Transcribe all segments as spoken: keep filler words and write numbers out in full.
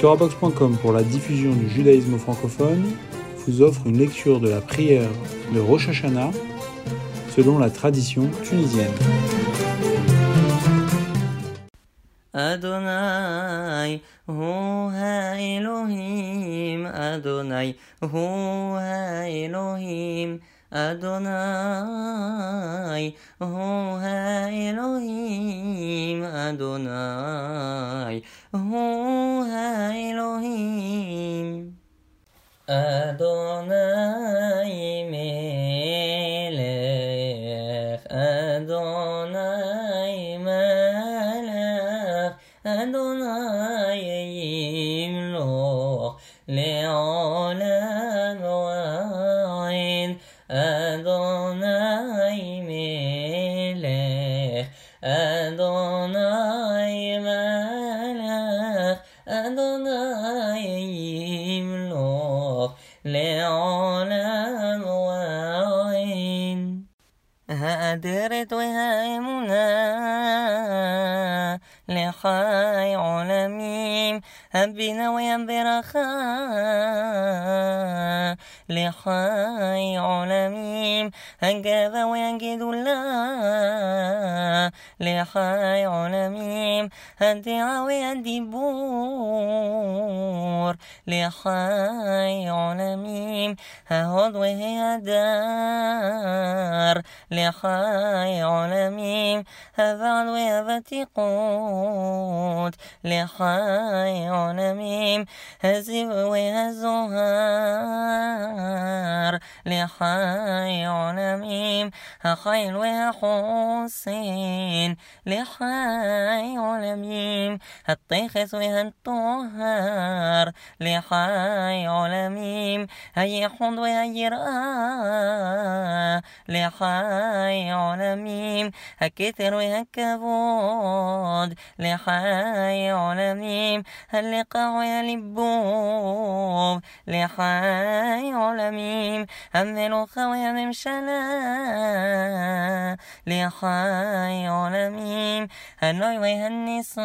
Torahbox point com, pour la diffusion du judaïsme francophone, vous offre une lecture de la prière de Rosh Hashanah selon la tradition tunisienne. Adonai hu ha-Elohim, Adonai hu ha-Elohim, Adonai hu ha-Elohim, Adonai hu ha-Elohim. Adonai melech, Adonai melech, Adonai yimloch le'olam va'ed. Adonai melech, Adonai melech, Adonai yimloch le'olam va'ed. האדרת והאמונה לחי עולמים, הבינה והברכה לחי עולמים, הגאווה והגדולה לחי עולמים, הדעה והדיבור לחי עולמים, ההוד וההדר לחי עולמים, הוועד והוותיקות לחי עולמים, הזיו והזוהר לחי עולמים, החיל והחוסן לחי עולמים, התכס והטוהר לחי עולמים, הייחוד והיראה לחי עולמים, הכתר והכבוד לחי עולמים, הלקח והליבוב לחי עולמים, המלוכה והממשלה לחי עולמים, הנוי והניסח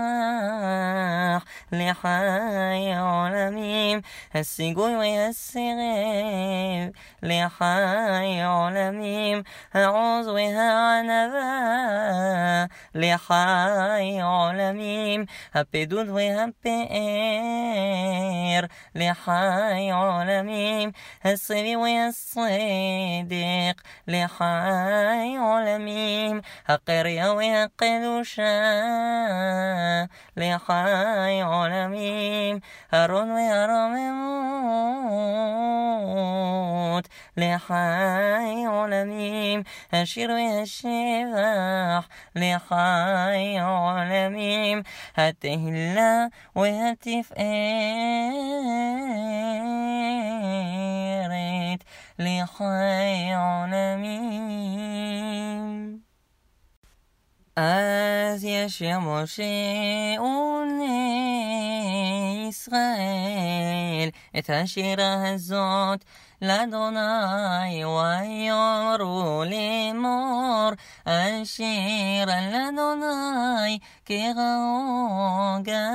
לחי עולמים, הסיגוי והסירב לחי עולמים, העוז והענווה לחי עולמים, הפדות והפאר לחי עולמים, הסבי והצדק לחי עולמים, הקריה והקדושה לחי עולמים, הרון והרוממות לחי עולמים, השיר והשבח לחי עולמים, התהילה והתפארת לחי עולמים. אז ישיר משה ובני ישראל את השירה הזאת לאדוני, ויאמרו לאמור, אשיר על אדוני כרגע,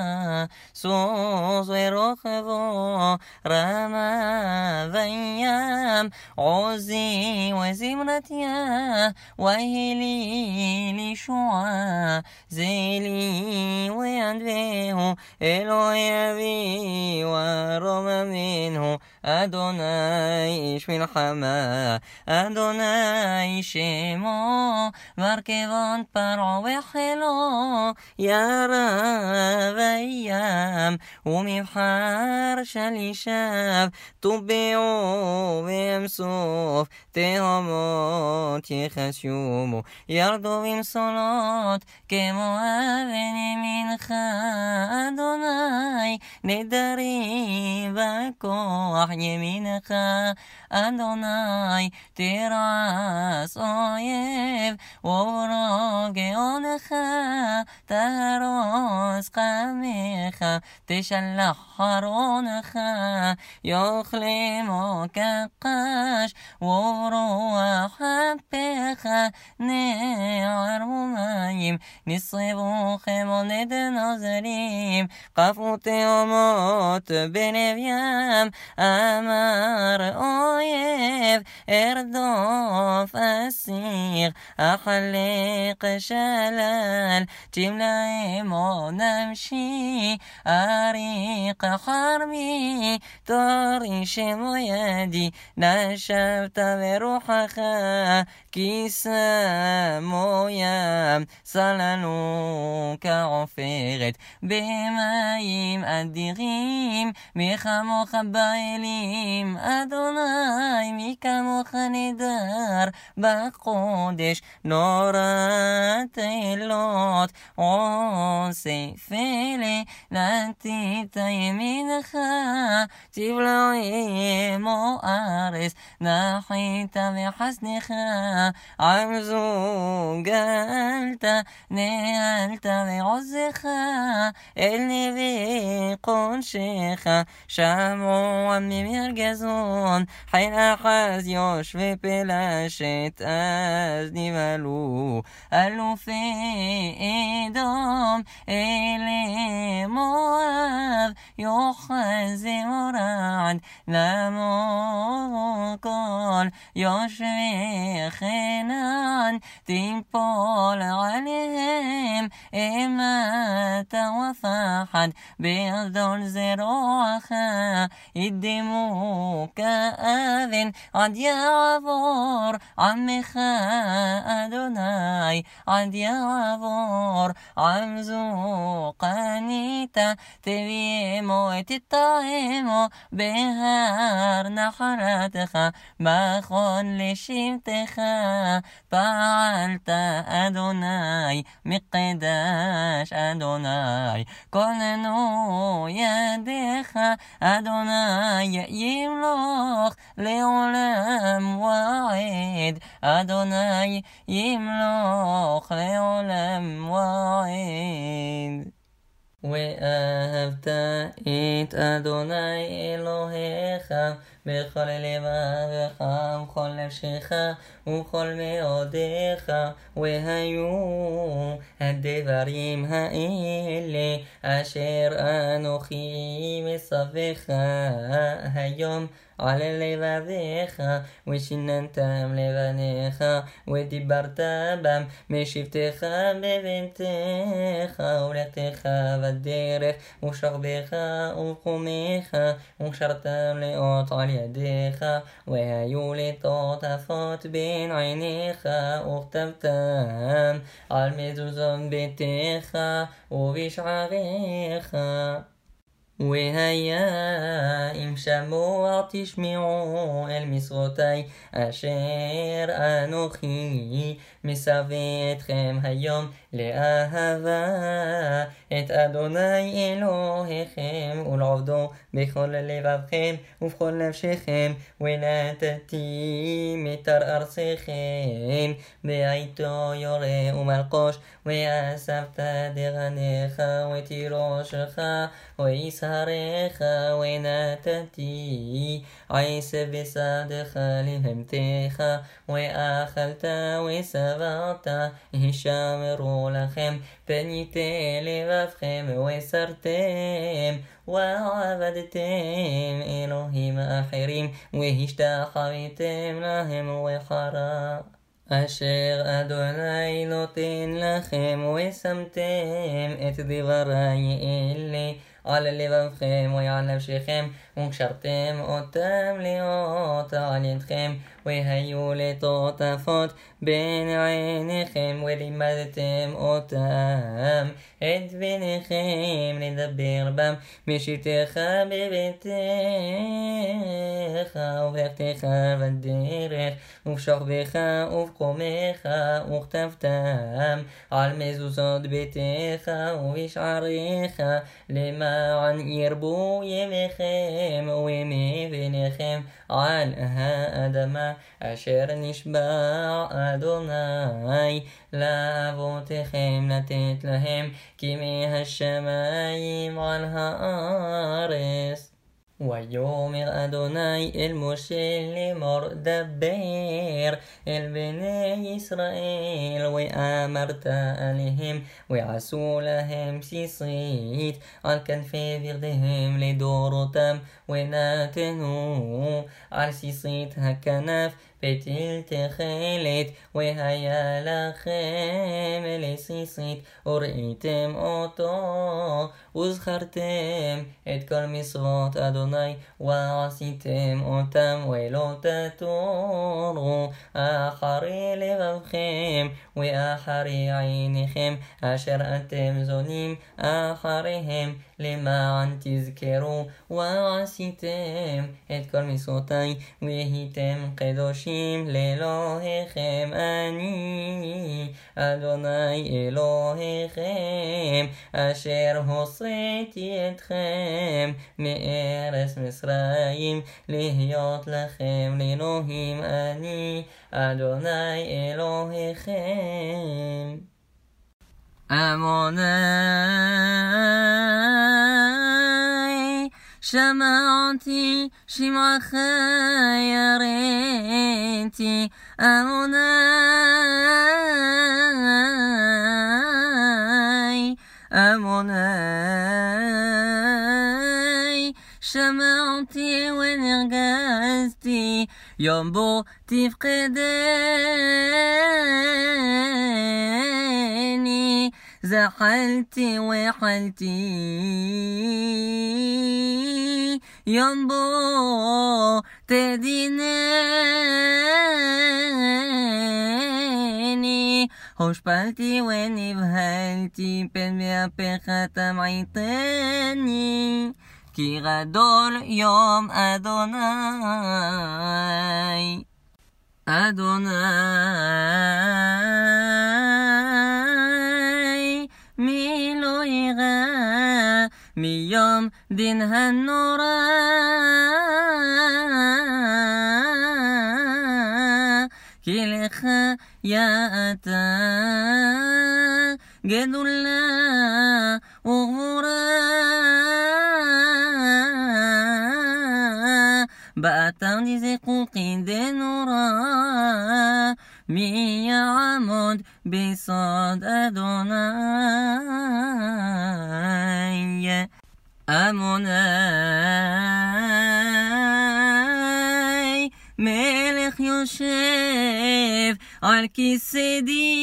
סוס ורוכבו רמה וים, עוזי וזמרתיה והילי לישועה, זה לי וידבהו אלוהי אבי ורוממנו, אדוני איש מלחמה, אדוני שמו, מרכבות פרעה וחילו, ירה וים, ומבחר שלישיו, טובעו בים סוף, תהומות יחשומו, ירדו במסולות, כמו אבני מנחה, אדוני נדרים בכוח ימינך, אדוני תרעש אויב, וברו גאונך, תהרוס קמך, תשלח חרונך, יאכלמו כקש, וברוח אפיך נער ומים, נסרים, נסרבוכם עונד נוזרים, קפו תאומות בלב ים, אמר אויב, ארדוף אסיר, אחלק שלל, ג'מלהם עונמשי, אריק חרמי, תורי שמו ידי, נשבת ברוחך, כי שמו ים, סללו כעופרת, במים אדירים, מי כמוך באלים, אדוני, מי כמוך נדר, בקודש נורת אלות, עושה פלא, נתית ימינך, תבלעים או ארץ, נחית בחסדך, עמזו גלת, נעלת בעוזך, אל נביא קודשך, שמעו עמי מרגזון, חיל אחז יושבי פלשת, אז נבהלו אלופי אדום, אלי מואב, יוחזי מורד, נמו כל יושבי חנן, תיפול עליהם אימת ופחד, בגדול זרועך ידמו כאבן, עד יעבור עמך אדוני, עד יעבור עם זו קנית, תביאמו תטעמו בהר נחלתך, מכון לשבטך, פעלת אדוני, מקדש אדוני, כוננו ידיך, אדוני ימלוך לעולם ועד, אדוני ימלוך לעולם ועד. ואהבת את אדוני אלוהיך בכל לבבך ובכל נפשך ובכל מאודיך, והיו הדברים האלה אשר אנוכי מסבך היום על לבביך, ושיננתם לבניך, ודיברת בם משבתך בביתך, ולכתך בדרך, ושכבך ובחומך, וקשרתם לאות על ידיך, והיו לטוטפות בין עיניך, וכתבתם על מזוזות ביתך ובשעריך. והיה אם שמוע תשמעו אל משרותי אשר אנוכי מסווה אתכם היום לאהבה את אדוני אלוהיכם ולעבדו בכל לבבכם ובכל נפשכם, ונתתי מטר ארצכם בעיתו יורה ומלקוש, ואספת דגניך ותירושך ויסהריך, ונתתי עשב בשדך לבהמתך, ואכלת ושבעת, הישמרו לכם פניתי לבבכם וסרתם, ועבדתם אלוהים אחרים והשתחוויתם להם, וחרה אשר אדוני נותן לכם, ושמתם את דברי אלה על לבבכם ועל נפשכם, וקשרתם אותם לאות על ידכם, והיו לטוטפות בין עיניכם, ולימדתם אותם את בניכם לדבר בם משבתך בביתך ובלכתך בדרך, ובשוכבך ובקומך, וכתבתם על מזוזות ביתך ובשעריך, למען ירבו ימיכם וימי בניכם על האדמה אשר נשבע אדוני לאבותיכם לתת להם, כי מהשמיים על הארץ. ויאמר אדוני אל משה לאמור דבר אל בני ישראל ואמרת עליהם ועשו להם בסיסית על כנפי בגדיהם לדורותם ונתנו על סיסית הכנף פתיל תכלת והיה לכם לסיסית וראיתם אותו וזכרתם את כל מצוות אדוני ועשיתם אותם ולא תתורו אחרי לבבכם ואחרי עיניכם אשר אתם זונים אחריהם למען תזכרו ועשיתם את כל מצוותי והייתם קדושים לאלוהיכם אני אדוני אלוהיכם אשר הוצאתי אתכם מארץ מצרים להיות לכם לאלוהים אני אדוני אלוהיכם. עמוני שמעתי שמעך יראתי עמוני עמוני שמעתי ונרגזתי יום בו תפקדני זחלתי וחלתי יום בו תדינני הושפלתי ונבהלתי פן באפיך תמעיטני כי גדול יום אדוני אדוני מי לא ירא מיום דין הנורא כי לך יאתה גדולה וגבורה באתר דזקוקי דנורא מי יעמוד בסוד אדוני עמוני מלך יושב על כיסא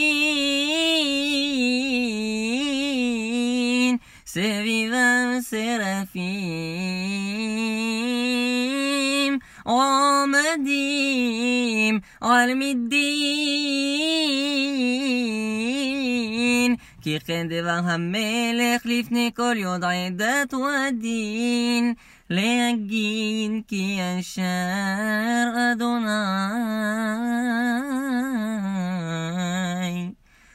דין סביבם שרפים עומדים על מדין כי כן דבר המלך לפני כל יודעי דת ודין להגיד כי אשר אדוני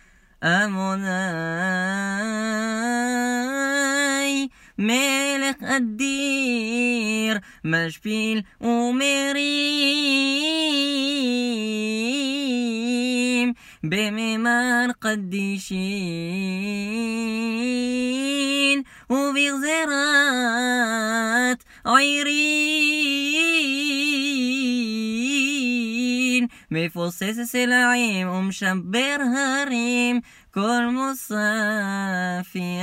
עמוני מלך אדיר משפיל ומרים בממר קדישין ובגזירת עירין מפוסס סלעים ומשבר הרים כל מוספי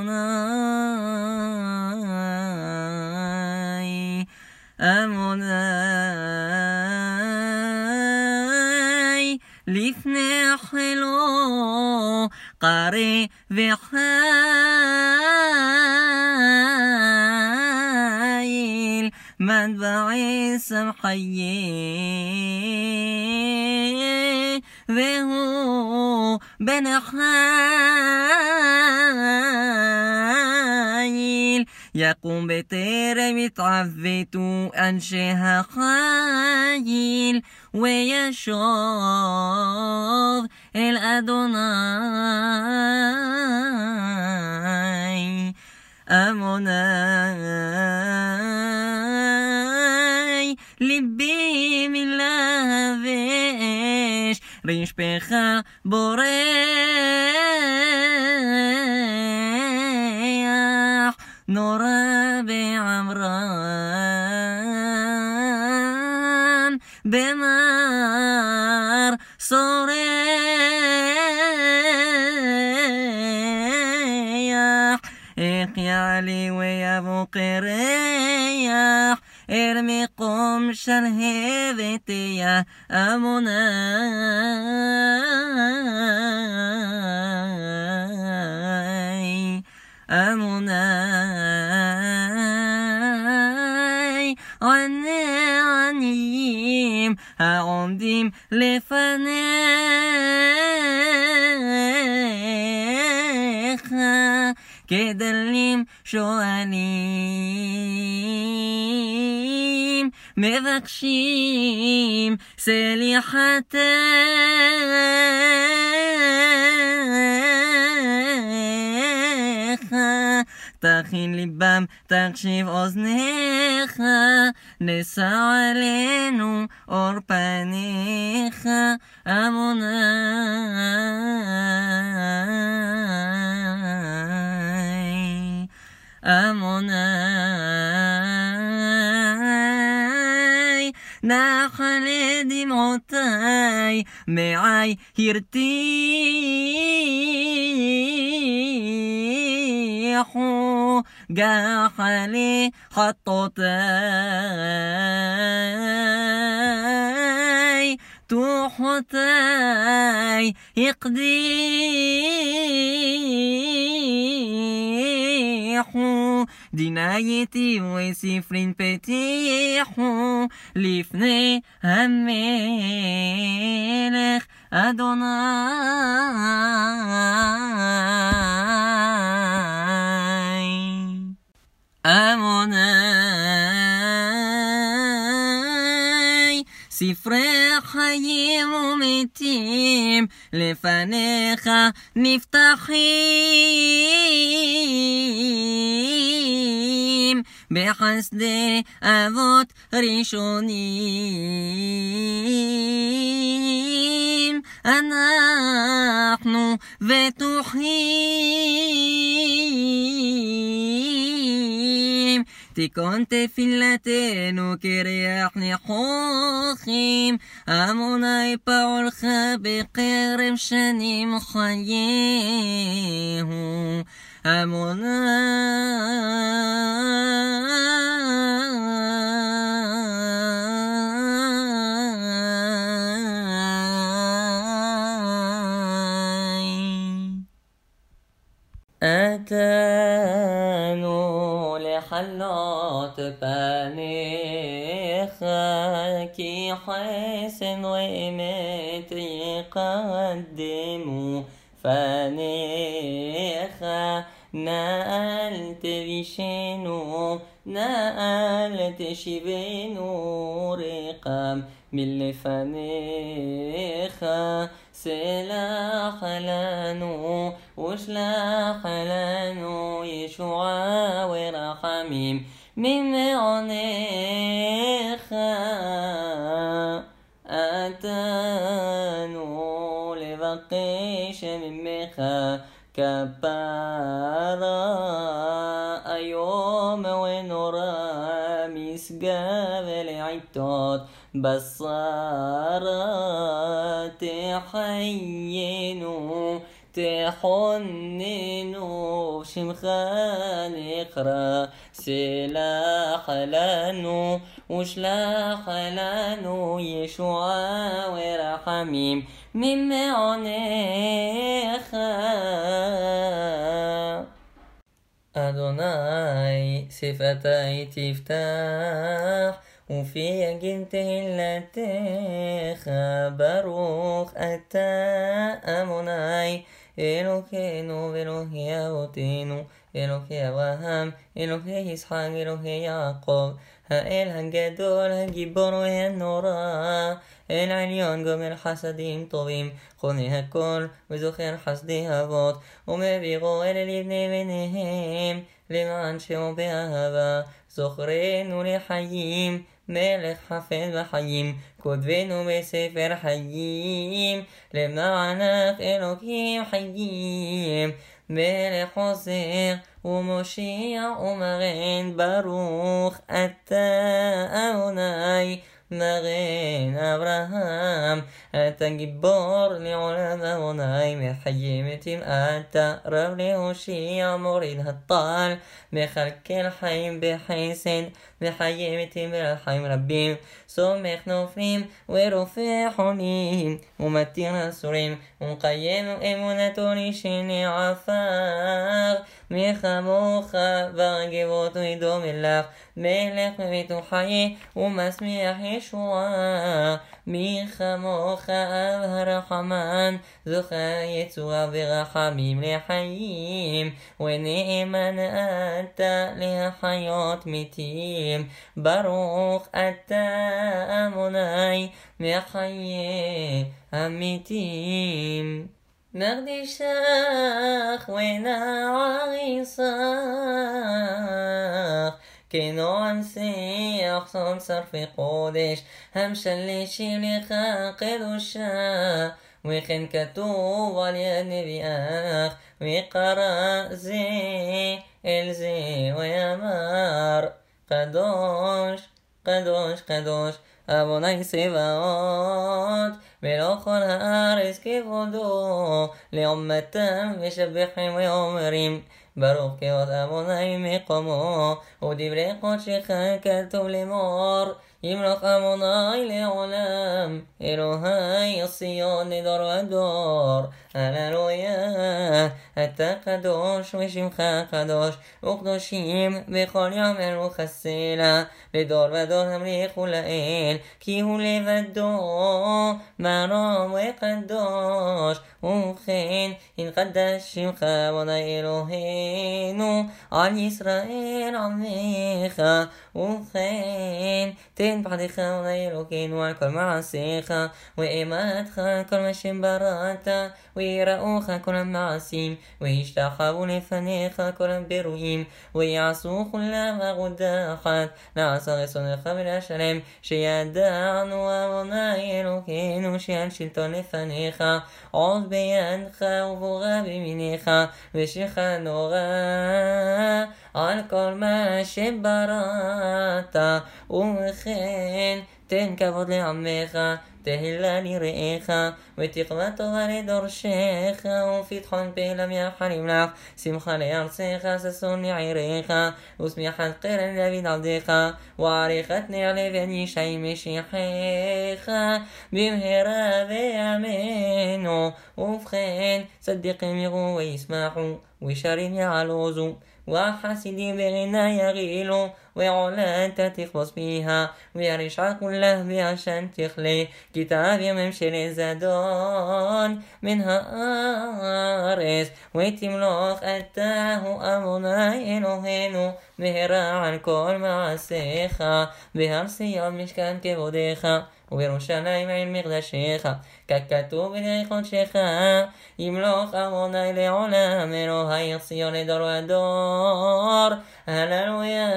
אדוני עמוני לפני חילו קרא וחיל מטבעי סמחייה והוא בן חיל יקום בטרם יתעוותו אנשי החיל וישוב אל אדוני עמוני ליבי מלבש רשפך בורח נורא בעמרם במר שורח איך יעלי ויבוא קרח אל מקום שלהבת יא אמוני אמוני עניים העומדים לפניך כדלים שואלים מבקשים סליחתך תכין ליבם תקשיב אוזניך נשא עלינו אור פניך אמוני אמוני נחל דמעותי מעי הרתיחו גחלי חטאותי תוחותי יקדיחו דינייתי וספרין פתיחו לפני המלך אדוני אמוני ספרי חיים ומתים לפניך נפתחים בחסדי אבות ראשונים אנחנו בטוחים תיקון תפילתנו כריח ניחוחים אמוני פעולך בקרב שנים חייהו אמוני אתנו לחלות פניך כי חסן ואמת יקדמו פניך נא אל תבישנו נא אל תשיבנו ריקם מלפניך סלח לנו ושלח לנו ישועה ורחמים ממעונך אתנו לבקש ממך כפרה היום ונורא משגב לעיתות בשרה תחיינו תחוננו שמך נקרא סלח לנו ושלח לנו ישועה ורחמים ממעונך אדוני שפתי תפתח ופי יגיד תהילתך ברוך אתה אמוני אלוהינו ואלוהי אבותינו אלוהי אברהם אלוהי יצחק אלוהי יעקב האל הגדול הגיבור והנורא אל עליון גומל חסדים טובים חונה הכל וזוכר חסדי אבות ומביאו אלה לבני בניהם למען שמו באהבה זוכרנו לחיים מלך חפץ בחיים כותבנו בספר חיים למענך אלוהים חיים מלך עוזר ומושיע ומרן ברוך אתה אדוני מגן אברהם. אתה גיבור לעולם אדוני, מחיה מתים אתה, רב להושיע מוריד הטל, מכלכל חיים בחסד, מחיה מתים ולחיים רבים, סומך נופלים ורופא חולים, ומתיר אסורים, ומקיים אמונתו לשני עפר. מי כמוך ברגבות וידום לך, מלך מבית וחיה ומשמיח ישועה. מי כמוך אב הרחמן, זוכה יצורה ברחמים לחיים, ונאמן אתה להחיות מתים. ברוך אתה אדוני מחיי המתים. נקדישך ונעריצך, כנועם שיח סוד שרפי קודש, המשלשים לך קדושה. וכן כתוב על יד נביאך, וקרא זה אל זה ואמר, קדוש קדוש קדוש אדוני צבאות, ולא כל הארץ כבודו, לעומתם משבחים ואומרים, ברוך כבוד אדוני מקומו, ודברי קודשך כתוב לאמור, ימלוך אדוני לעולם, אלוהי ציון לדור ודור. הללויה, אתה קדוש ושמך קדוש, וקדושים בכל יום אלוך הסלע, לדור ודור המליכו לאל, כי הוא לבדו מרום וקדוש. ובכן, אם קדש שמך אדוני אלוהינו, על ישראל עמך. ובכן, תן פחדך אדוני אלוהינו על כל מעשיך, ואימתך כל מה שבראת, ויראוך כל המעשים, וישתחוו לפניך כל הבירואים, ויעשו כולם עבודה אחת, לעשות רצונך ולשלם, שידענו אדוני אלוהינו שעל שלטון לפניך, עוד בידך ובורא בימינך, ושלך נורא על כל מה שבראת. ובכן, תן כבוד לעמך, תהילה לרעך, ותקווה טובה לדורשך, ופתחון פה למייחלים לך, שמחה לארצך, ששון לעירך, ושמיחת קרן דוד עבדך, ועריכת נעלה בן ישי משיחך, במהרה בימינו. ובכן, צדיקים יראו וישמחו, וישרים יעלוזו, והחסידים ברינה ירעילו, ועולת תכבוס ביה, והרשעה כולה בעשן תכלה, כי תאב ימם של זדון מן הארץ, ותמלוך אתה הוא אדוני אלוהינו, מהרה על כל מעשיך, בהר ציון משכן כבודך, ובירושלים עין מקדשך, ככתוב בדברי קודשך, ימלוך אדוני לעולם, אלוהי ציון לדור ודור. הללויה,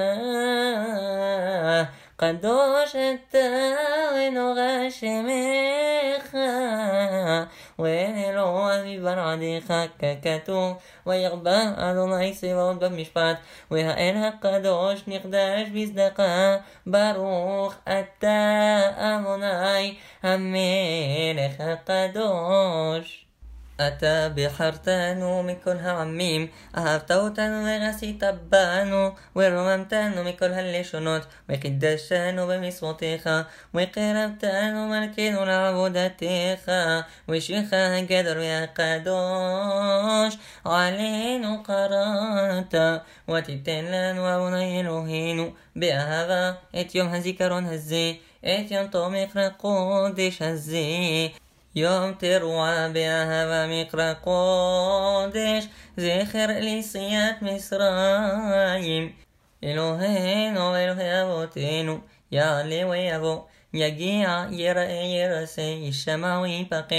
קדוש אתה ונורא שמך, ואין אלוה מבלעדיך, ככתוב, וירבה אדוני צבאות במשפט, והאל הקדוש נקדש בצדקה. ברוך אתה אדוני המלך הקדוש. אתה בחרתנו מכל העמים, אהבת אותנו ורצית בנו, ורוממתנו מכל הלשונות, וקידשנו במצוותיך, וקרבתנו מלכנו לעבודתך, ושמך הגדול והקדוש עלינו קראת. ותיתן לנו אדוני אלוהינו באהבה את יום הזיכרון הזה, את יום תום מקרא קודש הזה, יום תרועה באהבה מקרא קודש, זכר ליציאת מצרים. אלוהינו ואלוהי אבותינו, יעלה ויבוא, יגיע יראה ירסה, ישמע ויפקד,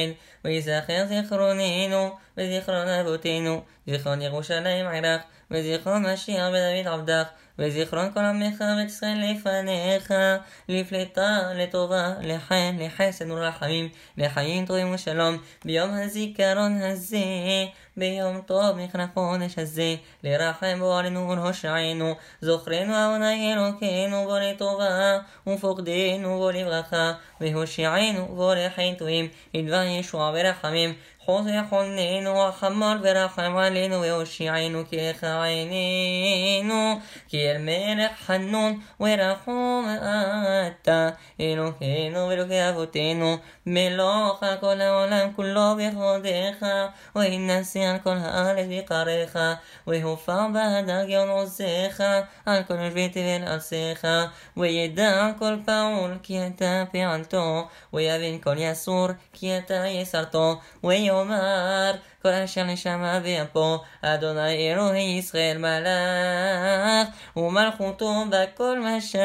ויזכר זיכרוננו וזיכרון אבותינו, זיכרון ירושלים עירך, וזיכרון משיח ודוד עבדך, וזיכרון כל עמך בית ישראל לפניך, לפלטה, לטובה, לחן, לחסד ולרחמים, לחיים טובים ושלום, ביום הזיכרון הזה, ביום טוב מכנס חודש הזה, לרחם בו עלינו ולהושענו, זוכרנו אדוני אלוקינו בו לטובה, ופוקדנו בו לברכה, והושיענו בו לחיים טובים, לדבר ישועה ורחמים, חוז יחוננו החמל ורחם עלינו והושיענו כי לך עינינו, כי אל מלך חנון ורחום אתה, אלוקינו ואלוקי אבותינו, מלוך על כל העולם כולו בכבודך, וינשא על כל הארץ בקריך, והופע בהדר גאון עוזך, על כל יושבי תבל ארצך, וידע כל פעול כי אתה פעלתו, ויבין כל יסור כי אתה יסרתו, ויאמר כל אשר נשמה באפו, אדוני אלוהי ישראל מלך, ומלכותו בכל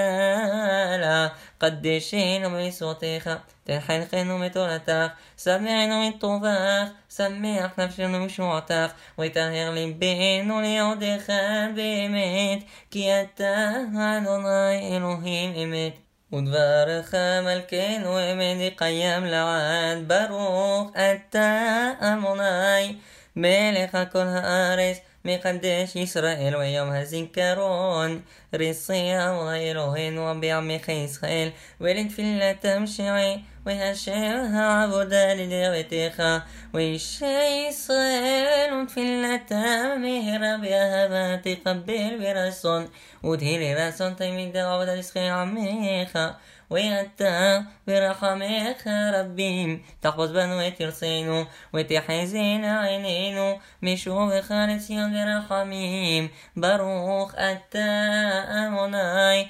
משלה, קדשנו במשרותיך, תחנכנו בתורתך, שמחנו מטובך, שמח נפשנו משועתך, וטהר ליבנו לעודך באמת, כי אתה אדוני אלוהים אמת. ודברך מלכנו אמת קיים לעד, ברוך אתה אדוני מלך כל הארץ, מקדש ישראל ויום הזיכרון, ריסי אדוני אלוהינו בעמך ישראל, ולתפילתם שעי והשם העבודה לדרבתך, ואישי ישראל ותפילתם מהרה באהבה תקבל ברצון, ותהי לרצון תמיד עבודה לזכי עמך, ואתה ברחמך רבים תחפוץ בנו ותרצנו, ותחזינה עינינו משובך לציון ברחמים, ברוך אתה אדוני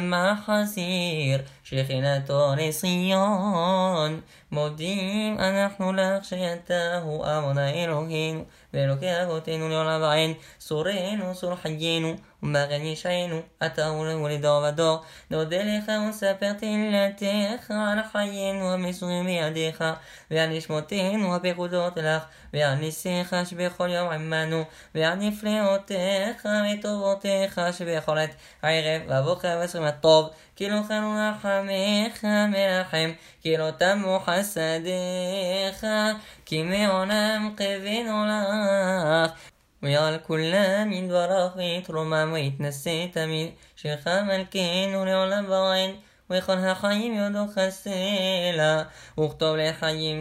המחזיר שכינתו לציון. מודים אנחנו לך שאתה הוא אדוני אלוהינו ואלוקי אבותינו לעולם ועד, סורנו סור חיינו ומגן ישענו, אתה הוא לדור ודור. נודה לך ונספר תהילתך על חיינו המסורים בידיך, ועל נשמותינו הפקודות לך, ועל ניסיך שבכל יום עמנו, ועל נפלאותיך וטובותיך שבכל עת ערב ובוקר ועשרים הטוב, כי לא חנו רחמך מרחם, כי לא תמו חסדיך, כי מעולם קווינו לך. ויעל כולם יתברך ויתרומם ויתנשא תמיד, שלך מלכנו לעולם ועד, וכל החיים יודו חסלה, וכתוב לחיים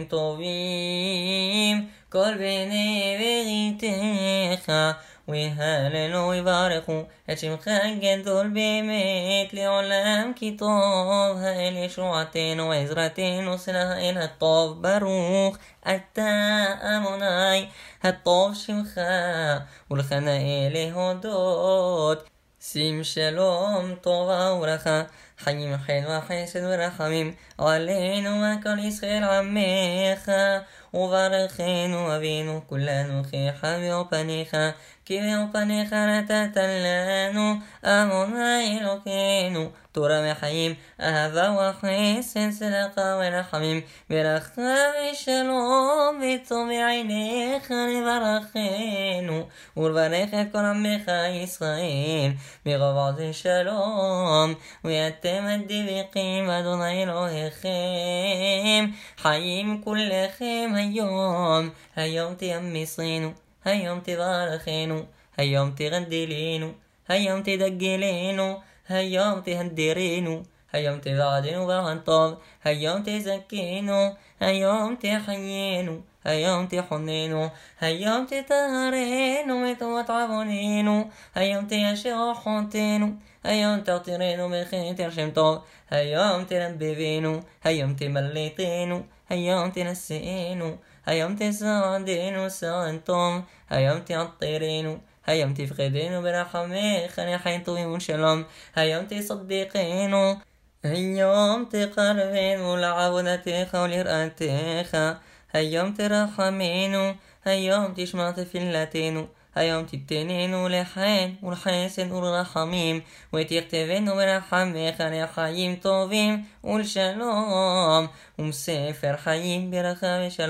טובים כל בני בריתך, ויהללו ויברכו את שמך הגדול באמת לעולם, כי טוב האל ישועתנו ועזרתנו סלע האל הטוב, ברוך אתה אדוני הטוב שמך, ולך נאה להודות. שים שלום טובה וברכה, חיים חן וחסד ורחמים עלינו וכל ישראל עמך, וברכנו אבינו כולנו כחביב פניך, כי באור פניך נתת לנו אדוני אלוקינו תורה וחיים, אהבה וחסד צדקה ורחמים, ברכה ושלום וטוב בעיניך לברכנו, ולברך את כל עמך ישראל ברוב עוז שלום. ואתם הדבקים אדוני אלוהיכם חיים כולכם היום, היום תאמסנו, היום תברכנו, היום תגדלנו, היום תדגלנו, היום תהדרנו, היום תבעדנו בעד טוב, היום תזכינו, היום תחיינו, היום תחוננו, היום תטהרנו מטומאת עווננו, היום תיישר חוטאנו, היום תרתירנו בכתר שם טוב, היום תרבבנו, היום תמלטנו, היום תנשאנו, היום תסעדנו סעד טוב, היום תעטרנו, היום תפקדנו ברחמך לחיים טובים ושלום, היום تصدقנו, היום תקרבנו לעבודתך ולראתך, היום תרחמנו, היום תשמע תפילתנו, היום תתננו לחן ולחסד ולרחמים, ותכתבנו ברחמך לחיים טובים ולשלום, ומספר חיים ברכה ושלום,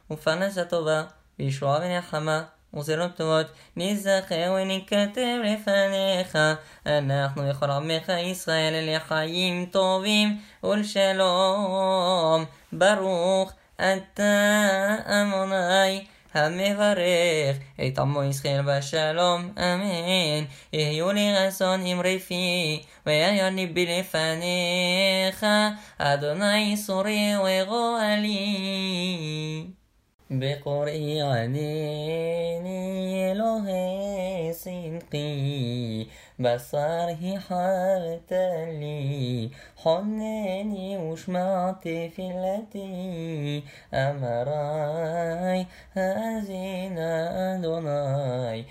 ופרנסה טובה, וישועה ונחמה, וזרות טובות, נזכר ונכתב לפניך, אנחנו וכל עמך ישראל לחיים טובים ולשלום. ברוך אתה אדוני המברך את עמו ישראל בשלום, אמן. יהיו לי רצון עם רפי, וירא ליבי לפניך, אדוני סורי וגואלי. בקוראי ענני אלוהי צדקי, בשר החבת לי, חונני ושמע תפילתי, אמרי האזינה אדוני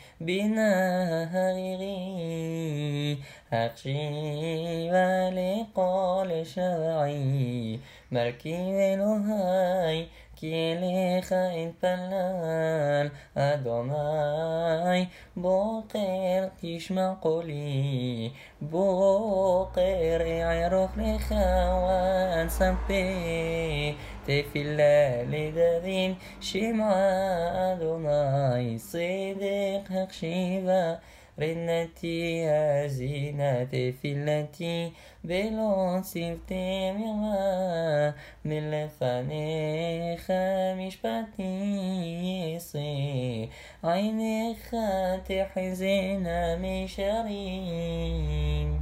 בנהרי, הקשיבה לכל שבעי, מלכי אלוהי כי אליך אתפלל, אדוני בוקר תשמע קולי, בוקר אערוך לך ואצפה, תפילה לדוד שמעה אדוני, צדק הקשיבה, רנתי האזינה תפילתי, ולא צוותי מרמה, מלפניך משפטי יעשה, עיניך תחזינה מישרים.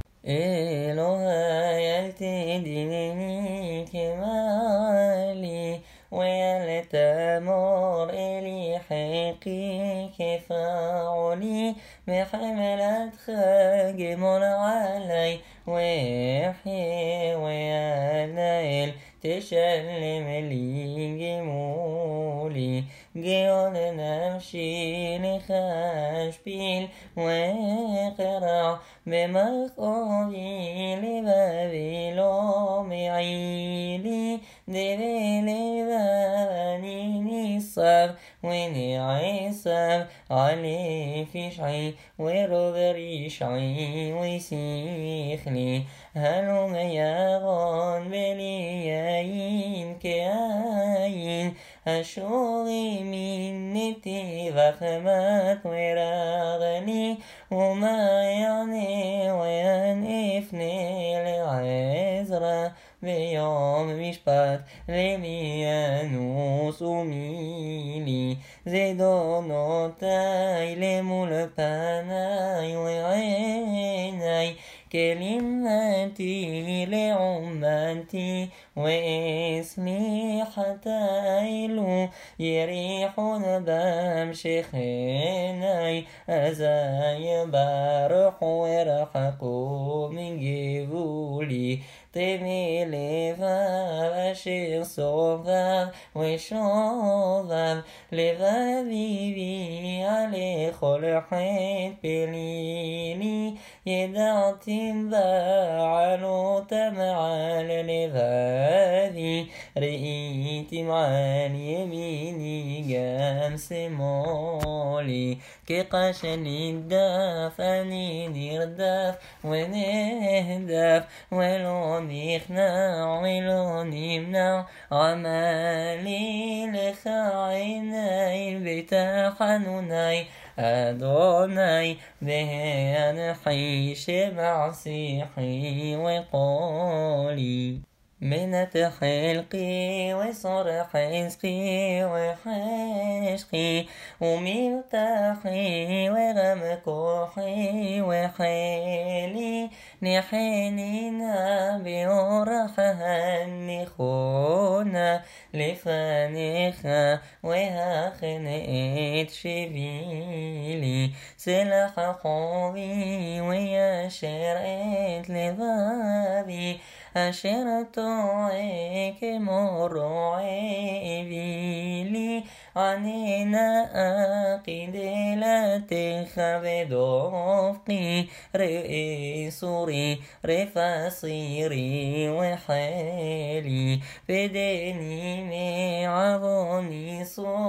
אלוהי אל תדינני כמעלי, ואל תמור אלי חיקי כפעולי, בחמלתך גמול עלי, ואחיה ואנאל תשלם לי גמולי, גאון נפשי לך אשפיל, ואקרע במכאובי, לבבי לא מעילי, דבי לבני ניסב ונעשב, עלי פשעי ורוב רשעי ושכלי, הלום ירון בלי יין כעין, השורי מן נתיבך מת ורעני, ומה יענה וינפנה לעזרה, ביום משפט למי ינוס ומילי, זדונותי למול פני ועיני, כלימתי לעומתי, וסליחתי לו יריחון במשכני, אזי יברכו ורחקו מגבולי, תמי לבב אשר סובב ושובב, לבבי בי עלי כל חטא פלילי, ידעתי בעלותם על לבבי, ראיתי על ימיני גם שמאלי, כקש נרדף אני נרדף ונהדף, ולא נכנע ולא נמנע, עמלי לך עיני בתחנוני, אדוני בהנחי שמעשיחי וקולי, منة خلقي وصرح رزقي وحشقي، ومفتاحي وغم كوحي وحيلي، نحنينا بورحها النخونا لفانخا وهاخنقت شبيلي، سلاح خوي ويشرقت لبابي، أشر طعيك مرعي بيلي، عنينا أقيد لا تخبد أفقي، رئيسوري رفاصيري وحالي، بدني معظني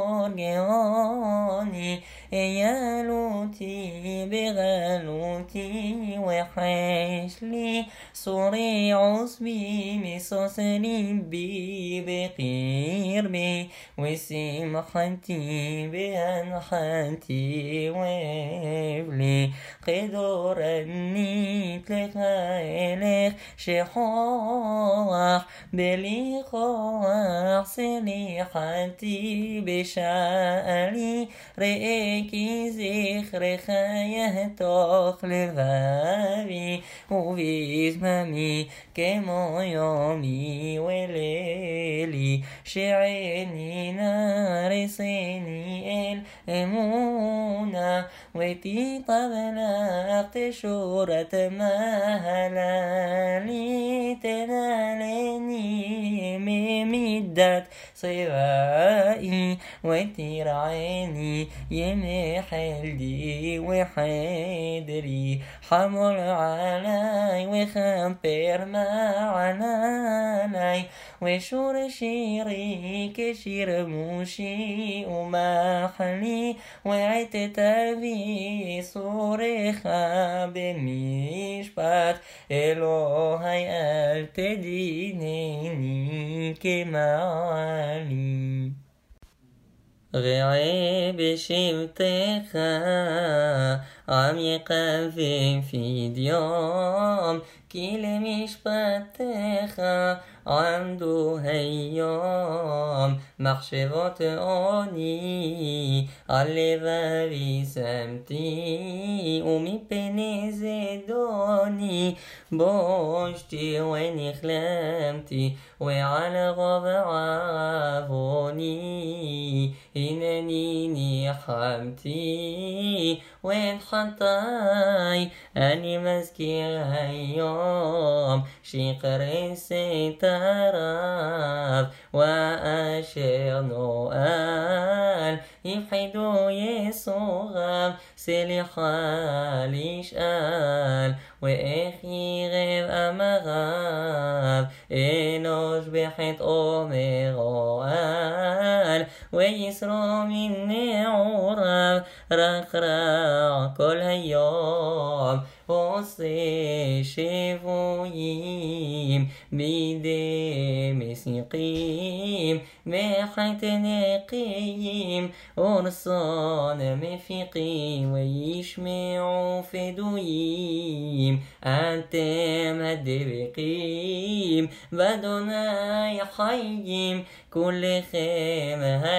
صرجاني، يالوتي بغالوتي وحشلي، صوري عصبي مصاصني بي بقير بي وسمحتي بأنحتي وابلي قدر أني تلخيلك شحوح بلي خوح سليحتي بشالي رئيكي زخر خيهتوخ لغابي وبيزمامي كمو يومي وليلي شعيني نار صيني الأمونة وتي طبلقت شورة مهلالي تنالني ممدت صبائي وتير عيني يمحلدي وحدري حمل علي وخمبر معلي وشور شيري كشير موشي ومحلي وعتتبي صورخا بمشبات إلهي ألتدينيني كمالي غيب شبتك عم يقفي في ديوم كل مشبتك عمدو هيوم محشبات أوني على بابي سمتي ومي بني زدوني بوشتي وين خلمتي وعلى غاب عافوني إنني حمتي وين حطاي أني مسكي هيوم شقر ستراف وأشير نوال يبحدو يسوغام سلي حالي شقال وإخي غير أمغاب إنوش بحت أمغوال ويسرو مني عراب رقرع كل هيوم وصي شفويم بيدي مسيقيم بحيث نقيم ورصان مفيقي ويشمعوا فدويم أنتم هدبقيم بدنا يحيم كل خيم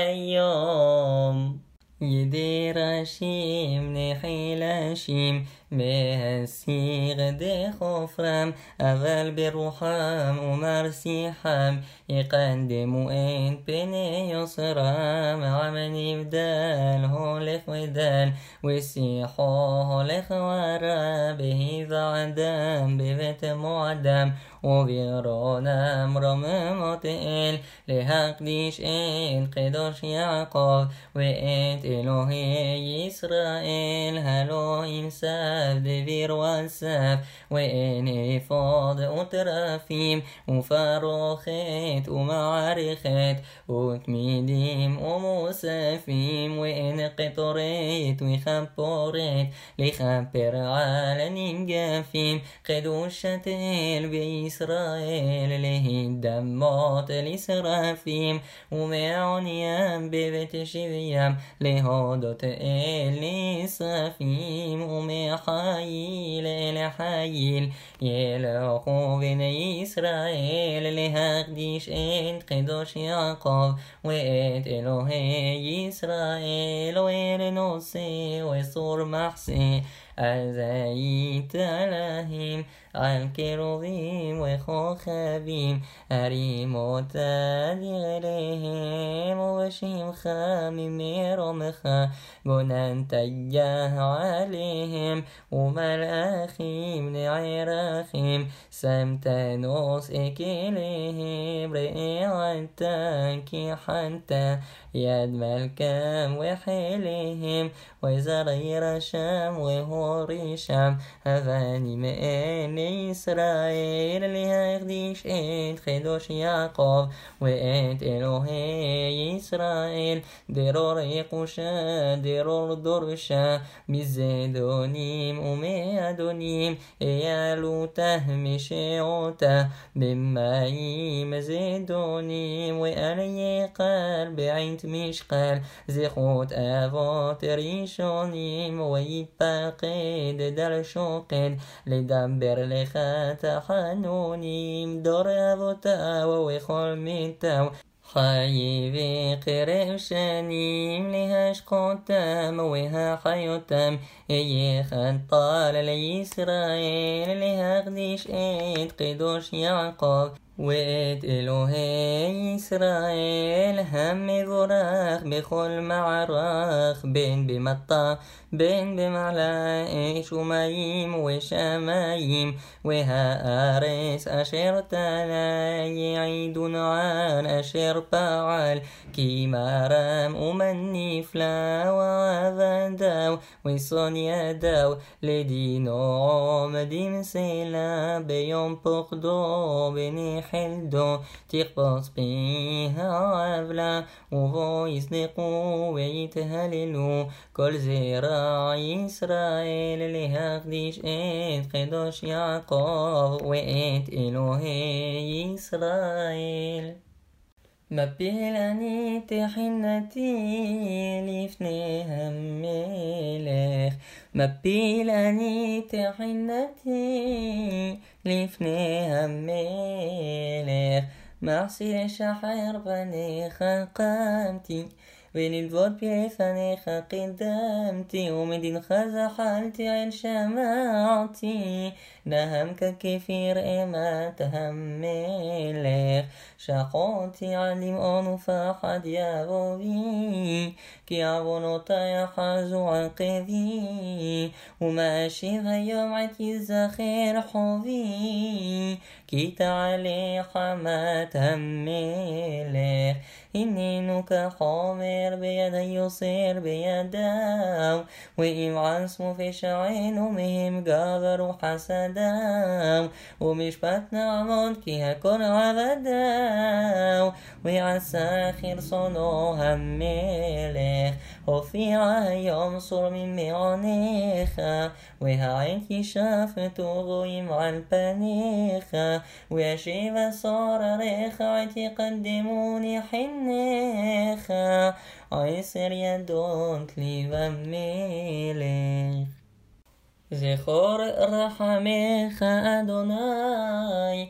هيوم يدير شيم نحيل شيم بهالسيغ دي خفرم أغل بروحام ومرسيحام يقدموا إن بني يصرام عمن يبدال هولخ ودال ويسيحو هولخ ورا به بعدام ببيت معدم وبيرونا مرم مطئل لهقديش إن قدوش يعقوب وإنت إلهي إسرائيل هلو إمساف دبير والساف وإن إفاض وترافيم وفاروخت ومعارخت وتميديم وموسفيم وإن قطريت وخبورت لخبر على نجافيم قدوشتل بإسرائيل له الدمات لسرافيم ومعنيام ببيت شبيام لهودت إلي صافيم ومحايل الحايل يلقوا بني إسرائيل لهقديش إنت قدوش يعقوب وإنت إلهي إسرائيل وإلنوسي وصور محسي أزايت عليهم الكروبيم وخوخبيم أريموت عليهم وشيم خامم رمخا بنان تجاه عليهم وملاخيم نعراخيم سمتانوس إكليهم رئيعا تاكي حنتا يد ملكام وحيلهم وزرير شام وهوري شام هفاني مئن ישראל להקדיש את חידוש יעקב ואת אלוהי ישראל דרור יחושה דרור דורשה מזדונים ומאדונים יעלותה משעותה במים זדונים ועל יקל בעint משקל זכות אבות ראשונים ויפקד דל שוקד לדבר לך תחנונים דור אבותיו וכל מיתיו חי וקרב שנים להשקותם והחיותם אהיה חטא לישראל להקדיש את קדוש יעקב ואת אלוהי ישראל המבורך בכל מערך בין במטה בין במעלה אש ומים ושמיים והארץ אשר תלה יעידון ען אשר פעל כי מרם ומן נפלא ועבדיו ושון ידיו לדינו עומדים סלע ביום פוחדו בנחלדו תחפוץ פי העוולה ובו יסדקו ויתהללו כל זרע ישראל להקדיש את קדוש יעקב ואת אלוהי ישראל. מפיל אני תחינתי לפני המלך מפיל אני תחינתי לפני המלך מעשי לשחר פניך קמתי וללבוד פי לפניך קדמתי ומדינך זחלתי אל שמעתי נהמך כפיר אימת המלך שחותי על דמעון ופחד יבוא בי כי עוונותי יחזו עקבי ומאשיב היום עת יזכר חובי כי תעלה חמת המלך הננו כחומר ביד היוסר בידיו ואם עשמו פשענו מהם גברו חסדם ומשפט נעמוד כי הכל עבדיו ועשה חרסונו המלך הופיע היום סור ממעונך והעת ישפטו גויים על פניך וישיב סורריך עת יקדמוני חניך עשר ידות לי במלך זכור רחמך אדוני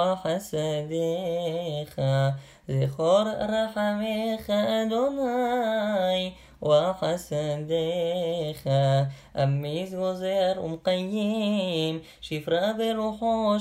וחסדיך זכור רחמך אדוני וחסדיך אמיז גוזר ומקיים שפרה ברוחו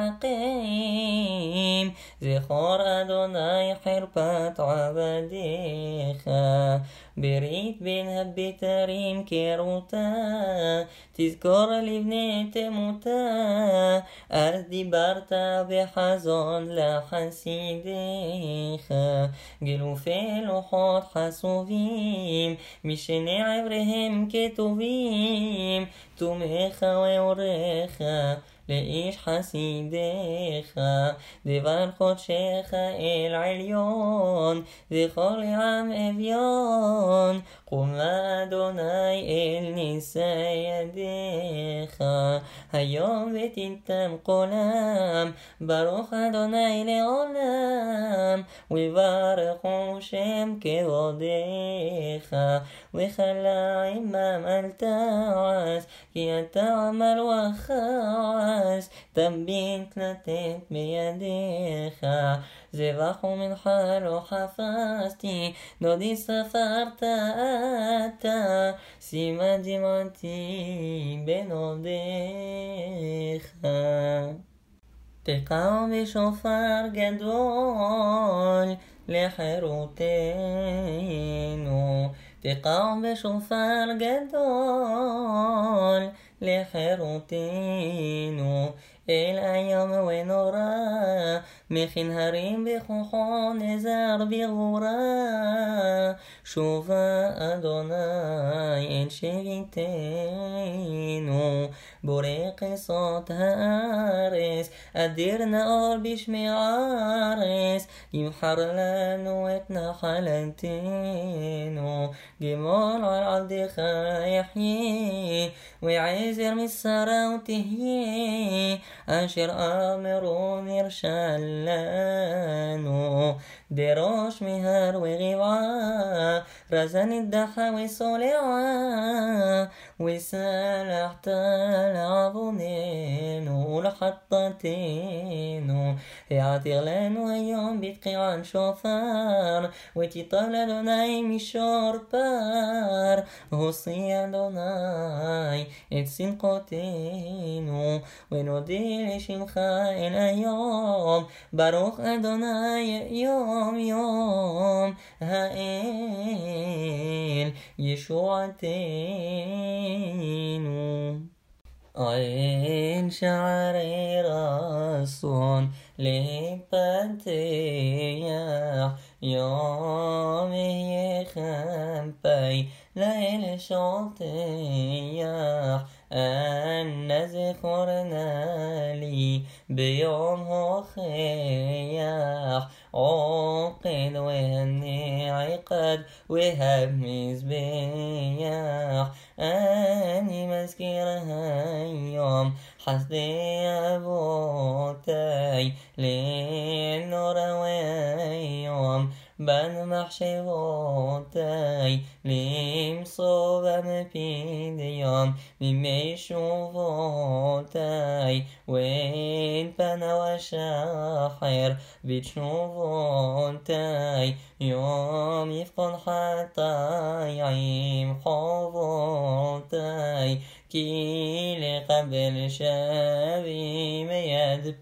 שחקים זכור אדוני חרפת עבדיך ברית בין הבתרים קרותה תזכור לבני תמותה אז דיברת בחזון לחסידיך גילופי לוחות חשופים משני עבריהם כתובים תומך ואורך לאיש חסידיך דבר חודשך אל עליון זכור לעם אביון קומה אדוני אל נישא ידיך היום ותיתם קולם ברוך אדוני לעולם וברכו שם כבודך וחלה עמם אל תעש כי אתה עמל וחס תביט לתת בידיך זבח ומנחה לא חפשתי דודי ספרת אתה שימת דמעתי בנודיך תקע בשופר גדול לחירותנו תקע בשופר גדול לחירותנו אל היום ונורא מכין הרים בכוחו נזר בגבורה שובה אדוני אין שביתנו בורא כסות הארץ אדיר נאור בשמי הארץ יבחר לנו את נחלתנו גמול על עבדך יחיה ועזר משרה ותהיה אשר אמרו נרשל לנו דרוש מהר וגבעה רזן الدحى وصلعا وسالحت לעווננו ולחטאתנו העתיר לנו היום בתקיעת שופר ותיטב לאדוני מישור פר הוציא אדוני את צדקותינו ונודה לשמך אל היום ברוך אדוני יום יום האל ישועתנו עין שערי רצון להיפתח יום יהיה חמפי ליל שולטח أن ذكرنا لي بيوم هوخيح عقد وهني عقد وهم مزبيح أني مذكرها يوم حسدي أبوتي للنور ويوم بن محشبوتي لمصوب مبيد يوم ممي شوفوتي وين بنا وشاحر بتشوفوتي يوم يفقن حتى يعيم حوفوتي كي لقبل شابي ميد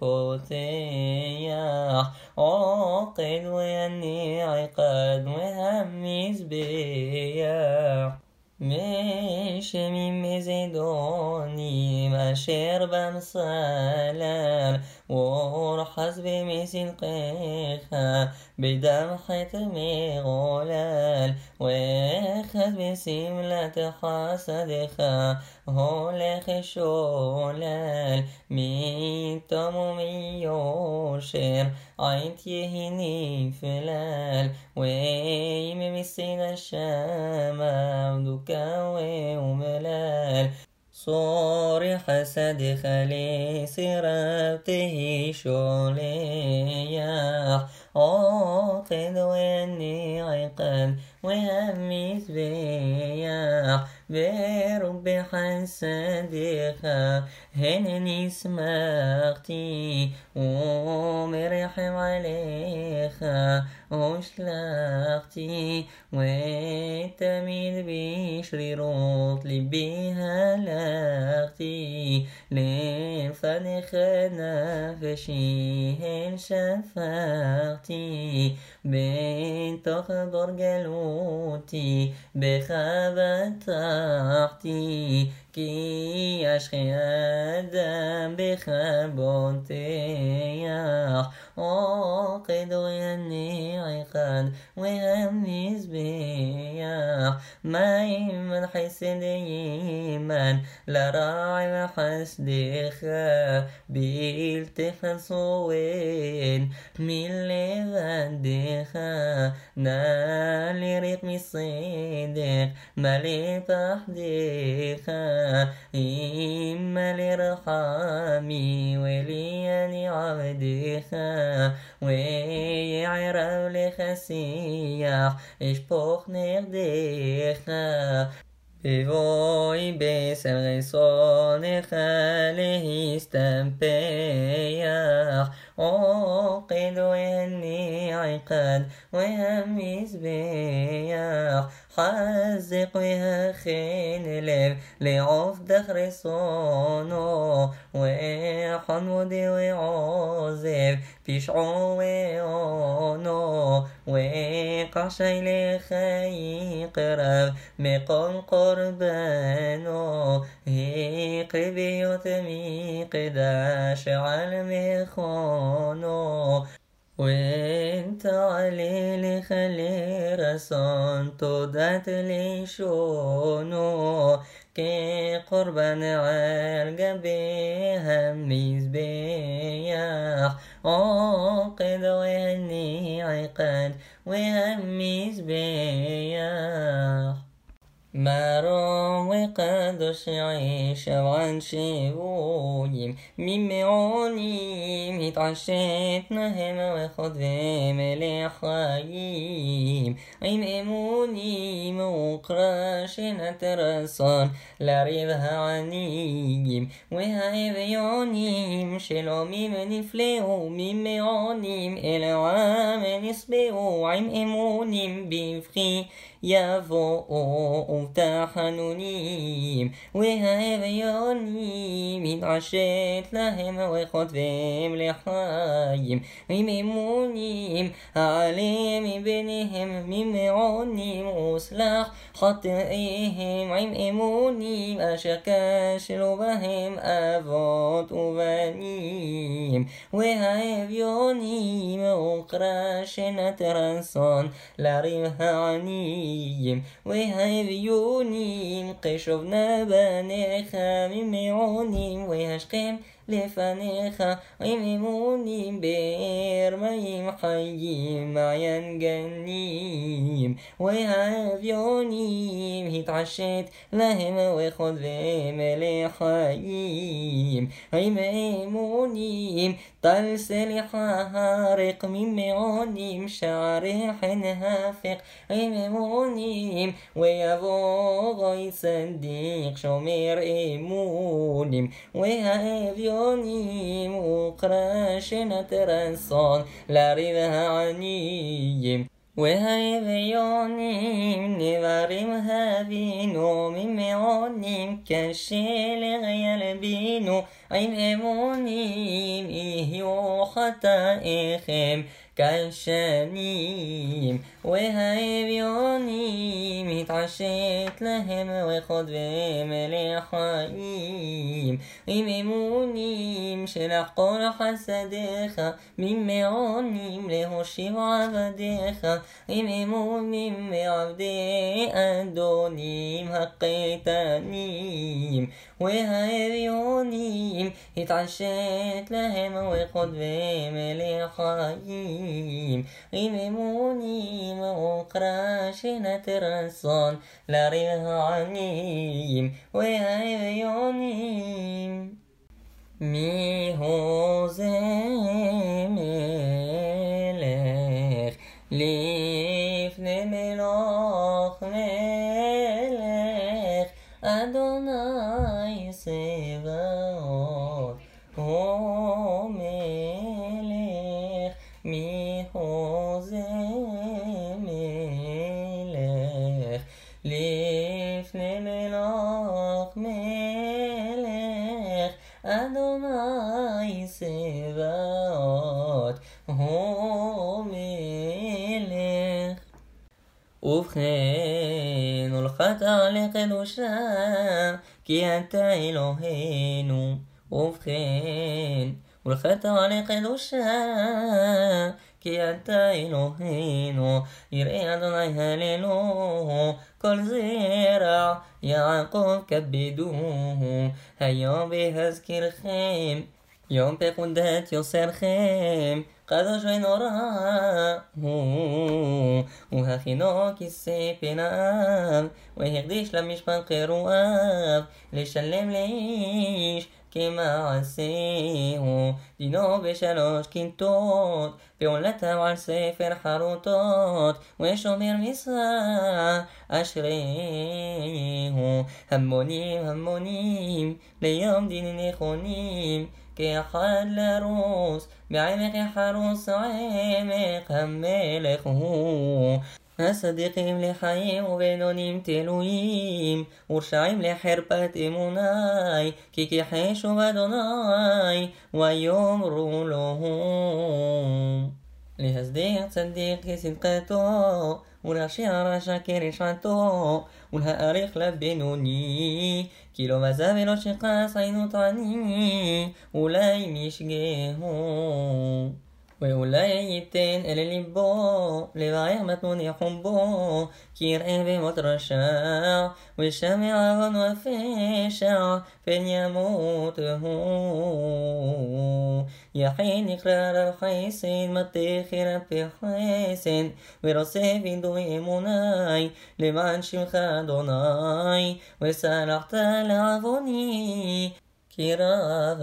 بوتيح عقد ويني عقد وهم زبيح مش من مزيدوني ماشير بمصالال ورحز بمثل قيخة بدم ختم غلال واخذ بسملة حسدخة هولخ شولال مين تمو ميوشر عينت يهني فلال ويم مسين الشام عبدك وملال صور حسد خلي سرابته شوليح عقد ويني عقد وهم زبيح برب حسدها هنني سمختي ومرحم عليها وشلختي وتميل بشريروت لبيها لختي لفنخ نفشي هن شفختي بنت خضر جلوتي بخبت تحتي كي أشخي آدم بخبوتيح عقد ويني عقد وهم زبيح ما يمن حسد يمن لراعي وحسدخا بيلتخن صوين من لغدخا نالي ريتم الصدق مالي بحدخا إما لرحامي ولياني عبدخا ويعرف لخسيح اشبوخ نغدخا بوي بسر غصونخ لهستنبيح عقد ويني عقد وهم زبيح حزق ويهخين لب لعوف دخر صونو وحنود وعوزف بشعو وعونو وقعشي لخي قرب مقام قربانو هيقربيوت ميقداش على مخونو وانت علي لخلي رسون تودات لي شونو كي قربان عال قبيها مزبيح عقد وهني عقد وهم مزبيح مرام وقدش يعيش وعن شبويم ممعونيم اتعشيت نهم وخدهم لحييم عم امونيم وقراشنا ترسان لريبها عنيم وهايبيونيم شلوميم نفليو ممعونيم العام نسبيو عم امونيم بفخي يفوء تحنونيم وهايبيونيم اتعشيت لهم وخطفهم لحايم وميمونيم عليم بينهم ممعونيم وصلاح خطئهم عم امونيم اشكاش لبهم افوت وبنيم وهايبيونيم وقراشنا ترنسون لريمها عنيم وهايبيونيم قشبنا بانيخا ممعونيم وهشقيم لفانيخا وميمونيم بيرميم حييم عين جنيم وهايبيونيم هتعشيت لهم وخذهم لحييم وميمونيم طلسل حارق ممعونيم شعريح هافق وميمونيم ويبوغ يصديق شمير إيمونيم وهايبيونيم وقراشنا ترسون لريبها عنيم وهايبيونيم نبارم هابينو ممعونيم كشيل غيال بينو عم امونيم إيهيو خطائخم كالشانيم وهايبيونيم اتعشيت لهم وخدهم لحييم وميمونيم شلحقون حسديخا ممعونيم لهوشيم عبديخا وميمونيم بعبدي أدونيم هقيتانيم وهايبيونيم اتعشيت لهم وخدهم لحييم وميمونيم وقراشنا ترسون لريها عنيم وهايبيونيم ميهو زميلخ ليفني ملوخ ملخ أدوناي سباوت هو ملخ ميهو زميلخ ليفني ملوخ ملخ أدوناي سباوت هو ملخ ובכן הולכת לקדושה כי אתה אלוהינו ובכן הולכת לקדושה כי אתה אלוהינו יראה אדוני הללוהו כל זרע יעקב כבדוהו היום בהזכירכם יום פקודת יוסרכם קדוש ונורא הוא והכינו כיסא פניו והקדיש למשפט קרואיו לשלם לאיש כמעשהו דינו בשלוש כיתות פעולתיו על ספר חרוטות ושומר מסע אשריהו המונים המונים ליום דין נכונים כאחד לרוס בעמק חרוס עמק המלך הוא הצדיקים לחיים ובינונים תלויים ורשעים לחרפת אמוני כי כחשו באדוני ויאמרו לו להצדיק צדיק כצדקתו ולהרשיע רשע כרשעתו ולהאריך לבינוני כי לא בזה ולא שכס עינות עני אולי משגהו ואולי ייתן אל ליבו לבער מתון חובו כי יראה במות רשע ושמע הון ופשע פן ימות הוא יחין יקרר על חסד מתך ירפא חסד ורוצה וידוי אמוני למען שמך אדוני וסלחת לעווני כי רב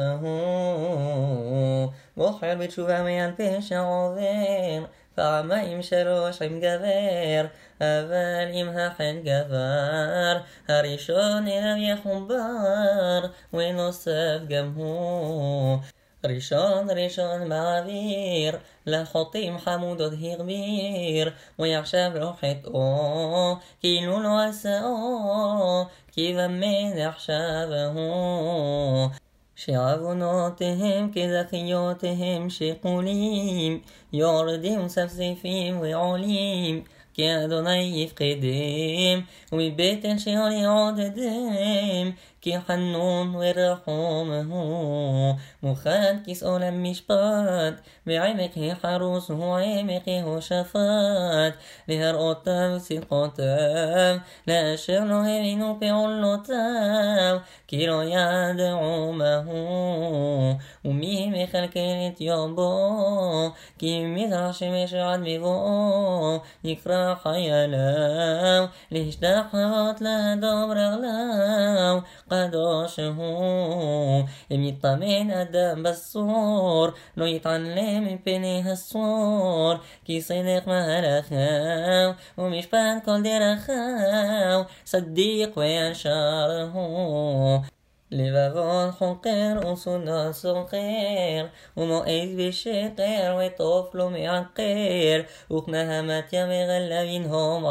הוא בוחר בתשובה מעל פשע עובר פעמיים שלוש עם גבר אבל אם החטא גבר הראשון אליו יחובר ונוסף גם הוא ראשון ראשון מעביר לחוטאים חמודות הרביר ויחשב לו חטאו כאילו לא עשאו כי במה נחשב הוא שעוונותיהם כזכיותיהם שיקולים יורדים ספספים ועולים כי אדוני יפקדם ומבטן שאול יעודדם כי חנון ורחום הוא מוכן כסאו למשפט ועמק החרוס הוא עמק השפט להראותיו צדקותיו לאשר לא הבינו פעולותיו כי לא ידעו מהו ומי מכלכל את יובו כי מדרע שמש עד מבואו יקרא חייליו להשתחוות לדום רגליו קדוש הוא אם יטמן אדם בסור לא יתעלם מפני הסור כי צדק מהלכיו ומשפט כל דרכיו צדיק וישר הוא לבבון חוקר וסודות סוחר ומועד בשקר וטוף לו מעקר וכנהמת ימגלה ינהום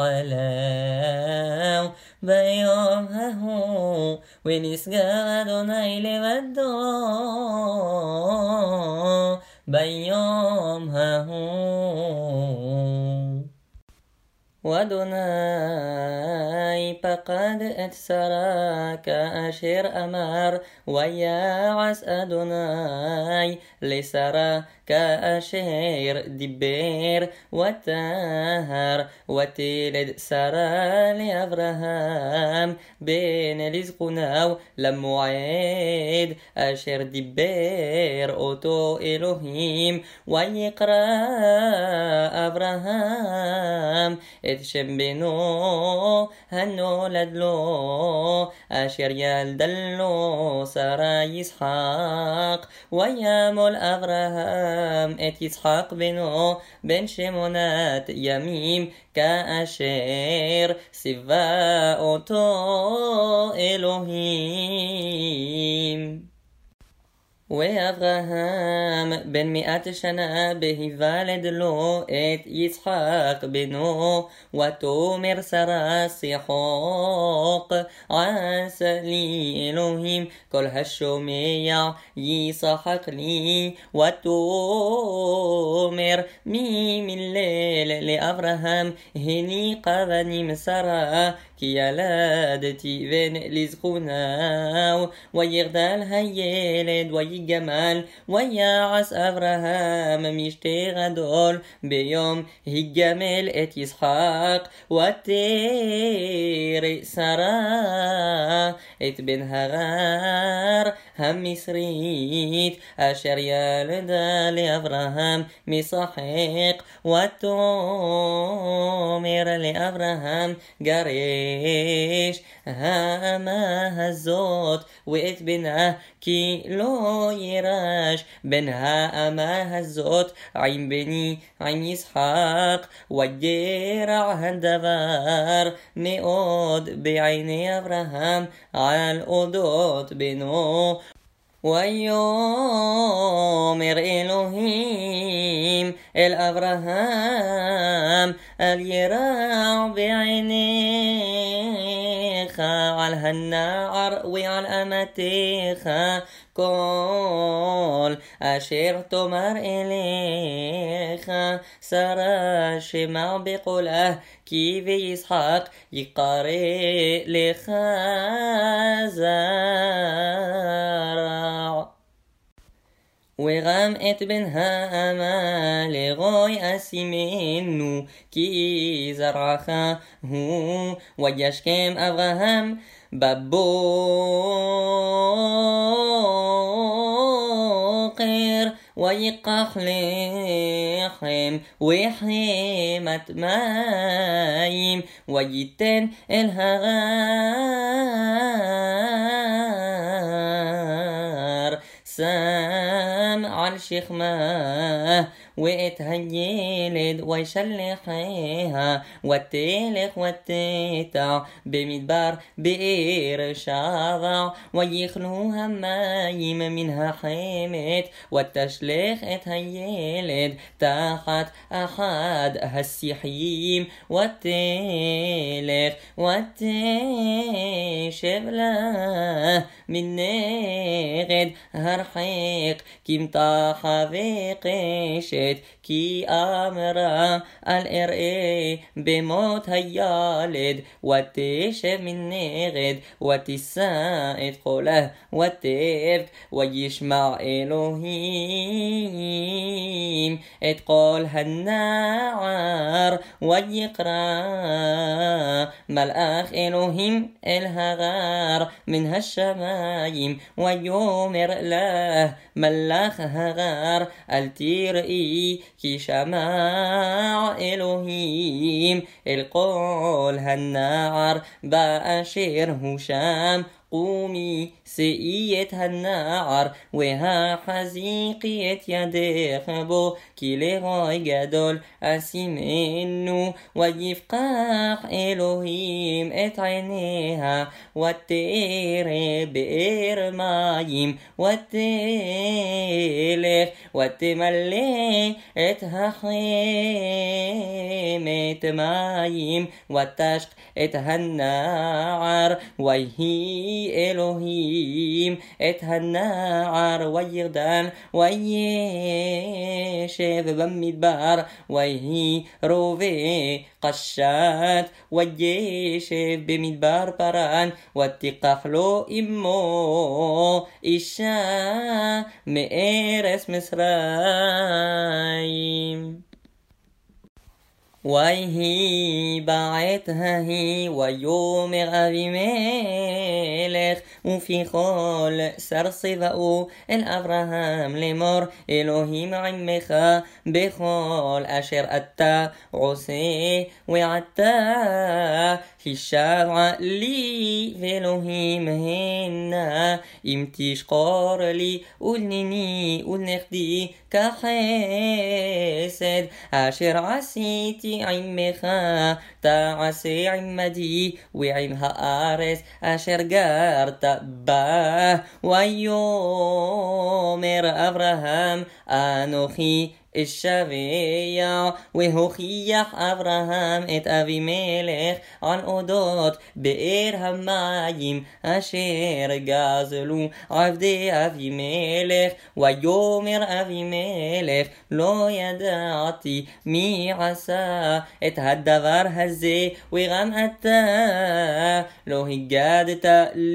עליו ביום ההוא ונשגב אדוני לבדו ביום ההוא ואדוני פקד את שרה כאשר אמר ויעש אדוני לשרה כאשר דיבר וטהר ותלד שרה לאברהם בן לזקוניו למועד אשר דיבר אותו אלוהים ויקרא אברהם את שם בנו הנולד לו אשר ילדה לו שרה ישחק וימול אברהם את יצחק בנו בן שמונת ימים כאשר ציווה אותו אלוהים ואברהם בן מאת שנה בהיוולד לו את יצחק בנו ותאמר שרה שיחוק עשה לי אלוהים כל השומע ישחק לי ותאמר מי מלל לאברהם הניqa בנים שרה כי ילדתי בן לזקוניו ויגדל הילד ויגמל ויעש אברהם משתה גדול ביום הגמל את יצחק ותרא שרה את בן הגר המצרית אשר ילדה לאברהם משחק ותאמר לאברהם גרש האמה הזאת ואת בנה כי לא ירש בן האמה הזאת עם בני עם יצחק וגרע הדבר מאוד בעיני אברהם על אודות בנו ויאמר אלוהים אל אברהם אל ירע בעיניך על הנער ועל אמתך כל אשר תאמר אליך שרה שמע בקולה כי ביצחק יקרא לך זרע וגם את בן האמה לגוי אשימנו כי זרעך הוא וישכם אברהם בבוקר ويقح لحم وحيمة مايم ويتن الهغار سام على شخمه وقت هاليلد ويشلحيها والتلخ والتيتع بمدبر بئر شاضع ويخلوها مايم منها حيمت والتشلخ ات هاليلد تحت أحد هالسحيم والتلخ والتشب له من نغد هرحيق كم طاح بقشت כי אמרה אל אראה במות הילד ותשב מנגד ותישא את קולה ותבק וישמע אלוהים את קול הנער ויקרא מלאך אלוהים אל הגר מן השמיים ויאמר לה מלאך הגר אל תראי כי שמע אלוהים אל קול הנער באשר הוא שם قومي سئيت النار وهحزيقي يديك بو كي لغاي جدول أسيمنو ويفقح إلهيم ات عينيها وتيري بئر مايم وتلخ وتملي اتها حيمة مايم وتشق اتها النار ويهي אלוהים את הנער וירדן וישב במדבר ויהי רובה קשת וישב במדבר פרן ותיקח לו אמו אישה מארץ מצרים ויהי בעת ההיא ויאמר אבימלך ופי כל שר צבאו אל אברהם לאמור אלוהים עמך בכל אשר אתה עושה ועתה השבע לי ואלוהים הנה אם תשקור לי ולניני ולנכדי כחסד אשר עשיתי עמך תעשה עמדי ועם הארץ אשר גרת בה ויאמר אברהם אנוכי الشبيع وهوخيح أبراهام ات أبيملك عن أودوت بئر همايم أشير جازلو عبدي أبيملك ويومر أبيملك لو يدعتي مي عسى ات هالدبر هزي وغم أتا لو هجادت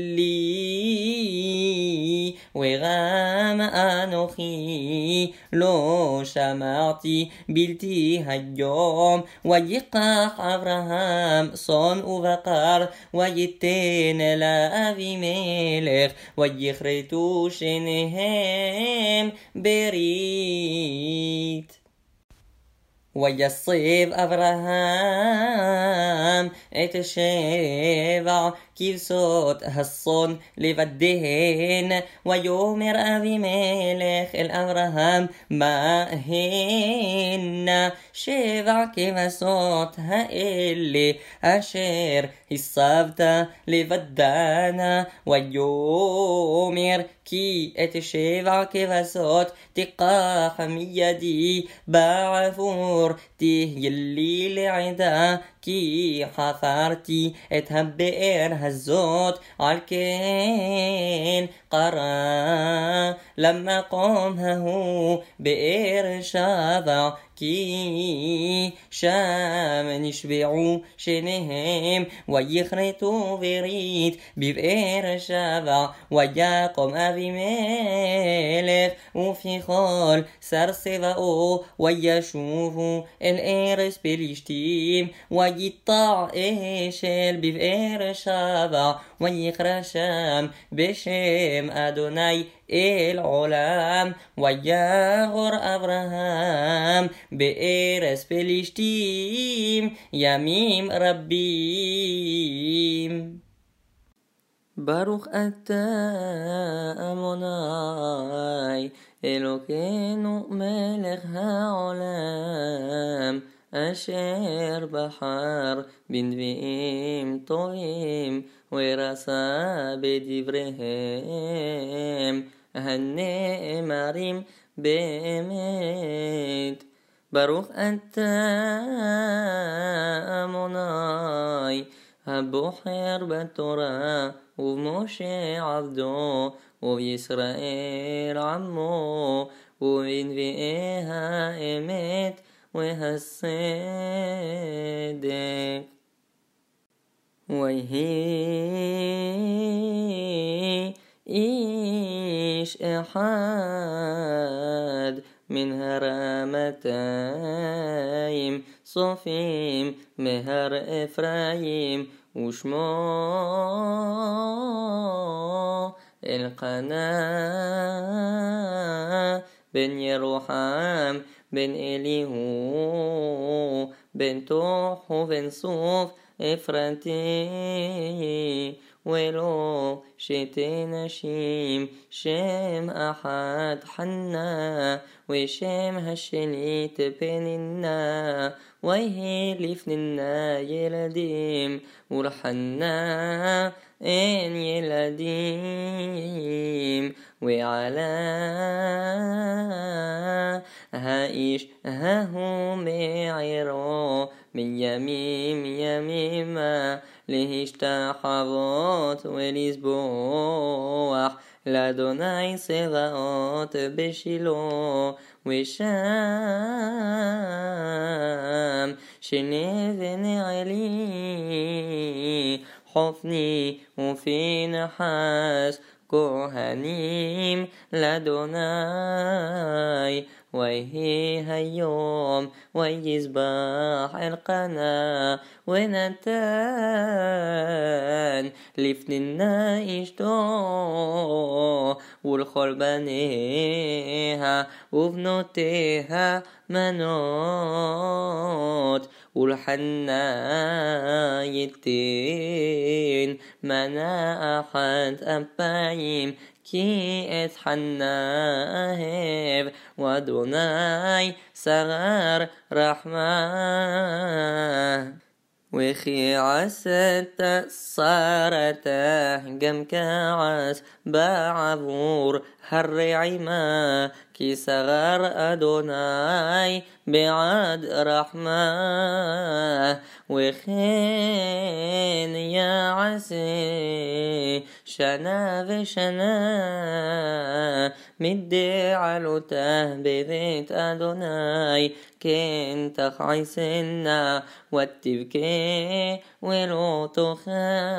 لي وغم أنوخي لو شا שמעתי בלתי היום ויקח אברהם צאן ובקר ויתן לאבימלך ויכרתו שניהם ברית ויסב אברהם את שבע כבשות הצאן לבדיהן ויאמר אבימלך אל אברהם מה הן שבע כבשות האלה אשר הסבת לבדנה ויאמר כי את שבע כבשות תיקח מידי בעבור תהיה לי לעדה כי חפרתי את הבאר הזאת על כן קרא لما قام هو بئر شبع כי שם נשבעו שניהם ויכרתו ברית בבאר שבע ויקום אבימלך ופיכול שר צבאו וישובו אל ארץ פלישתים ויטע אשל בבאר שבע ויקרא שם בשם אדוני אל עולם ויגור אברהם בארץ פלישתים ימים רבים. ברוך אתה אדוני אלוקינו מלך העולם אשר בחר בנביאים טובים ורסה בדבריהם הנאמרים באמת. ברוך אתה אדוני הבוחר בתורה ובמשה עבדו ובישראל עמו ובנביאי האמת והצדק. ויהי איש אחד מן הרמתיים צופים מהר אפרים ושמו אלקנה בן ירוחם בן אליהו בן תוח ובן סוף אפרתי ולו שתי נשים שם אחד חנה ושם השנית פנינה ויהי לפנינה ילדים ולחנה אין ילדים ועלה האיש ההוא מעירו מימים ימימה להשתחוות ולסבוח לאדוני צבאות בשילה ושם שני ונעלי חופני ופנחס כהנים לאדוני. ויהי היום ויזבח אלקנה ונתן לפנינה אשתו ולכל בניה ובנותיה מנות ולחנה ייתן מנה אחת אפיים כי את חנה אהב ואדוני שרר רחמה. וכי עשת שרתה גם כעס בעבור הרעימה כי שרר אדוני בעד רחמה. וכן יעשה שנה ושנה מדעלותה בבית אדוני כן תכעסנה ותבכה ולא תאכל.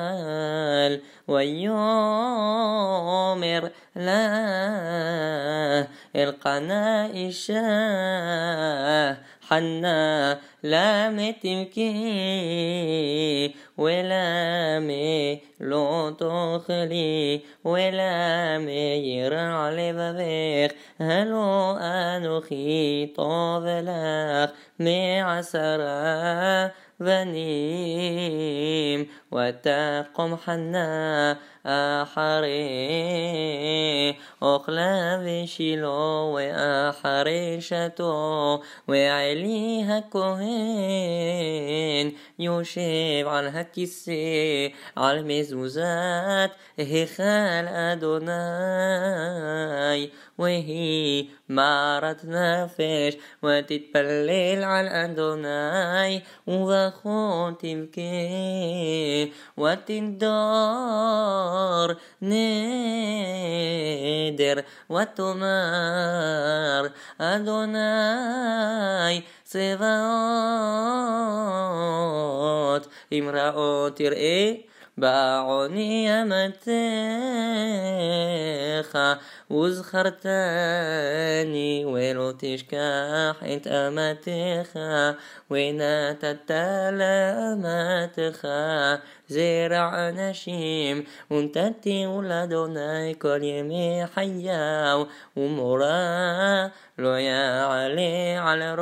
ויאמר לה אלקנה אישה חנה למה תבכי ולמה לא תאכלי ולמה ירע לבבך הלא אנוכי טוב לך מעשרה בנים. ותקום חנה אחרי אוכלה בשילה ואחרי שתו ועלי הכהן יושב על הכיסא על מזוזת היכל אדוני. והיא מערת נפש ותתפלל על אדוני ובכל תבכה ותנדוד تختار نادر وتمار أدوناي صفات امرأة ترئي بعوني أمتخا وزخرتاني ولو تشكح انت أمتخا وناتت أمتخا زرع نشيم وانتتي ولدوناي كل يمي حياو ومرا لو يا علي على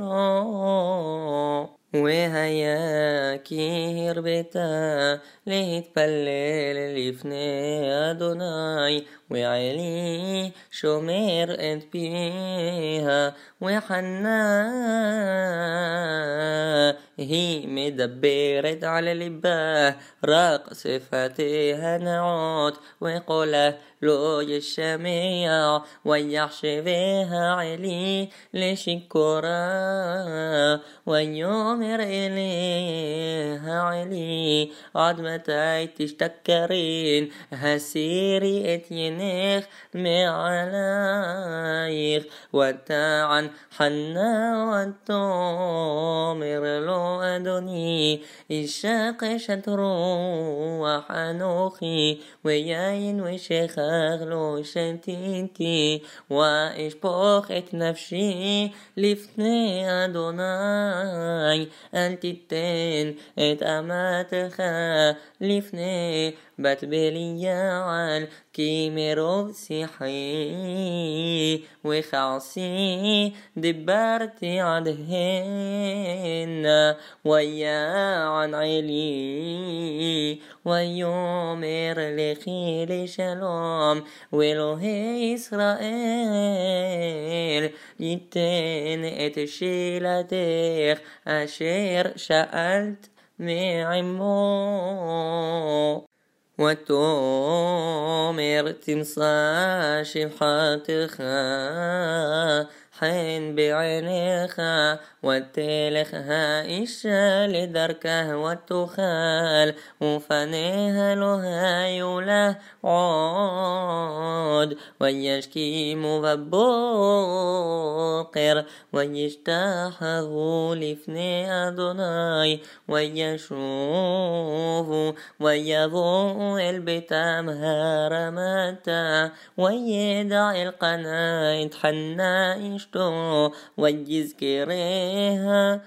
رشو وهيا كي هربتا להתפלל לפני אדוני ועלי שומר את פיה וחנה היא מדברת על ליבה רק שפתיה נעות וקולה לא ישמע ויחשביה עלי לשיכורה ויאמר אליה עלי עד מתי תשתכרין הסירי את ינך מעלייך ותען חנה ותאמר לו אדוני אישה קשת רוח אנוכי ויין ושכח לא שתיתי ואשפוך את נפשי לפני אדוני אל תיתן את אמתך לפני בת בליעל כי מרוב שיחי וכעסי דיברתי עדהן ויען עלי ויאמר לכי לשלום ואלוהי ישראל ייתן את שאלתך אשר שאלת מעמו ותאמר תמצא שפחתך חן בעיניך ותלך האישה לדרכה ותאכל ופניה לא היו לה עוד וישכימו בבוקר וישתחוו לפני אדוני וישובו ויבואו אל ביתם הרמתה וידע אלקנה את חנה אשתו ויזכריה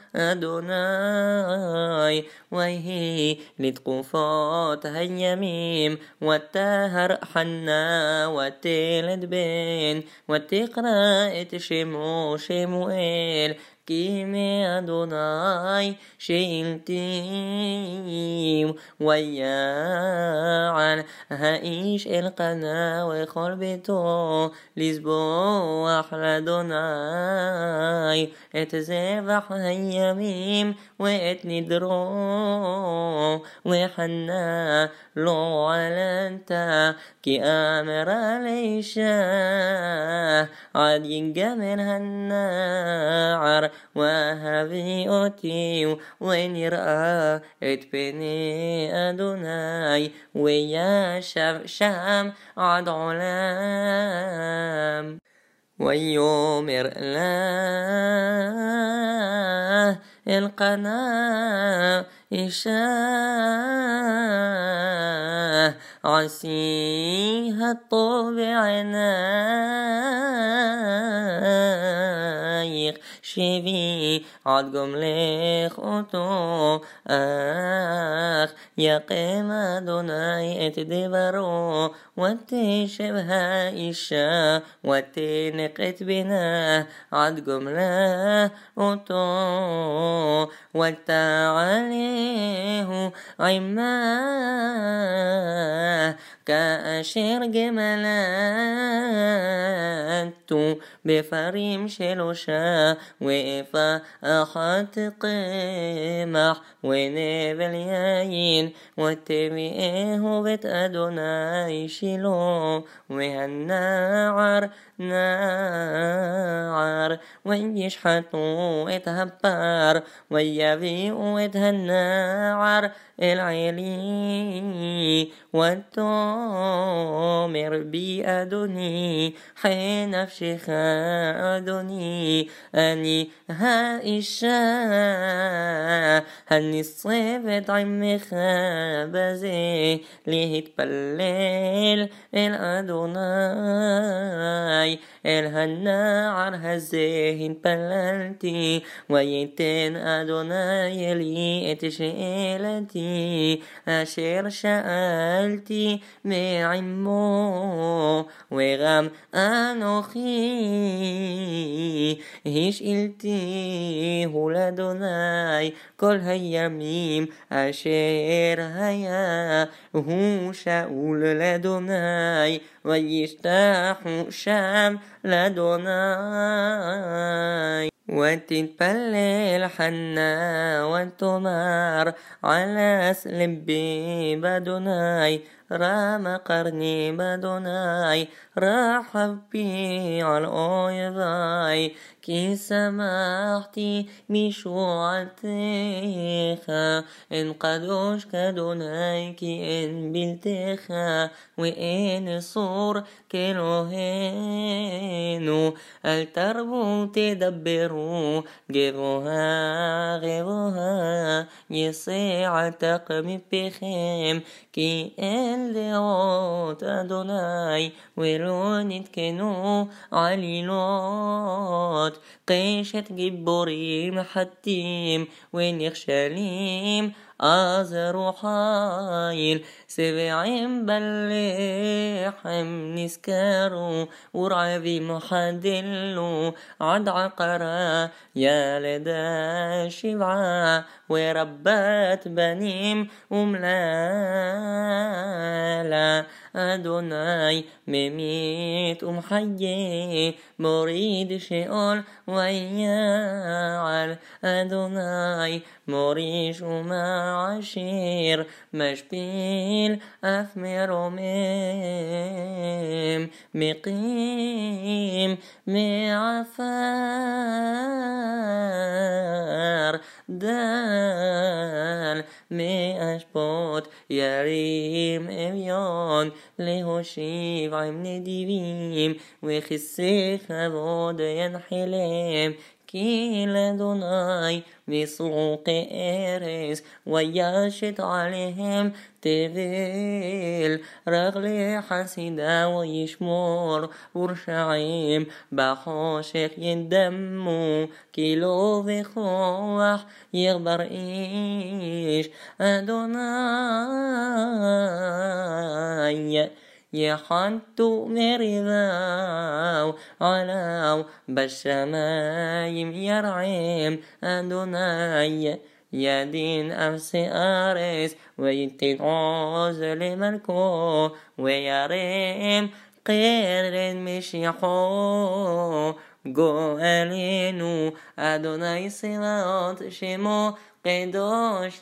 אדוני ויהי לתקופות הימים ותהר חנה ותלד בן ותקרא את שמו שמואל כי מאדוני שאלתי ויען האיש אלקנה וכל ביתו לזבוח לאדוני את זבח הימים ואת נדרו וחנה לא עלתה כי אמרה לאישה עד יגמר הנער והביא אותי ונראה את פני אדוני וישב שם עד עולם ויאמר לה אלקנה אישה עשי הטוב בעינייך שבי עד גומלך אותו אך יקם אדוני את דברו ותשב האישה ותנק את בנה עד גומלה אותו ותעלהו עמה כאשר גמלתו בפרים שלושה ואפה אחת קמח ונבל יין ותביאהו בית אדוני שילה והנער נער וישחטו את הפר ויביאו את הנער אל עלי ותאמר בי אדוני חי נפשך אדוני אני האישה הניצבת עמך בזה להתפלל אל אדוני אל הנער הזה התפללתי ויתן אדוני לי את שאלתי אשר שאלתי מעמו וגם אנוכי השאלתיהו לאדוני כל הימים אשר היה הוא שאול לאדוני וישתחו שם לאדוני ותתפלל חנה ותאמר עלס לבי באדוני רם קרני באדוני רחב בי על אויבי כי שמחתי משועתך אין קדוש כאדוני כי אין בלתך ואין אסור כאלוהינו אל תרבו תדברו גבוהה גבוהה יסעתק מפיכם כי אין לאות אדוני ולא נתקנו עלילות קשת גיבורים חתים ונכשלים עזרו חיל שבעים בלחם נזכרו ורעבים חדלו עד עקרה ילדה שבעה ורבת בנים ומללה אדוני ממית ומחיה מוריד שאול ויעל אדוני מוריש ומעשיר משפיל אף מרומם מקים מעפר דל מאשפות ירים אביון להושיב עם נדיבים וכיסא כבוד ינחילם כי לאדוני ויסעו כארז וישת עליהם תבל רגלי חסידה וישמור ורשעים בחושך ידמו כי לא בכוח יגבר איש אדוני יחנתו מריבהו עליו בשמיים ירעם אדוני ידין אפסי ארץ ויתן עוז למלכו וירם קרן משיחו גואלנו אדוני צבאות שמו קדוש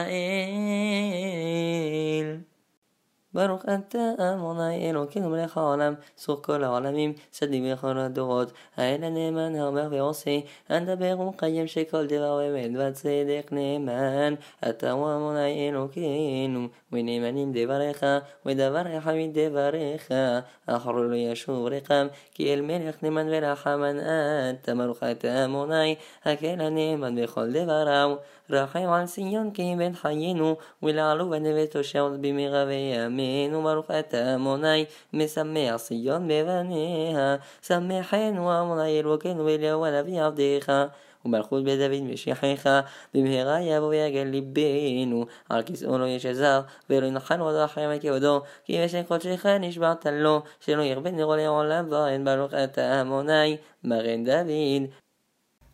ישראל ברוך אתה אדוני אלוקינו מלך העולם סוך כל העולמים צדיק בכל הדורות האל הנאמן המלך ועושה הדבר ומקיים שכל דבר אמת וצדק נאמן אתה הוא אדוני אלוקינו ונאמנים דבריך ודבריך מדבריך אחרו לא ישוב רחם כי אל מלך נאמן ורחמן אתה ברוך אתה אדוני הקל הנאמן בכל דבריו רחם על ציון כי בן חיינו ולעלו בנביתו שאול במהרה וימינו ברוך אתה אדוני משמח ציון בבניה שמחנו אדוני אלוקינו ואליהו הנביא עבדך ומלכות בית דוד משיחך במהרה יבוא ויגל ליבנו על כיסאו לא ישזר ולא ינחל עוד אחרי מכבודו כי בשם קודשך נשבעת לו שלא ירבה נרו לעולם ועד ברוך אתה אדוני מגן דוד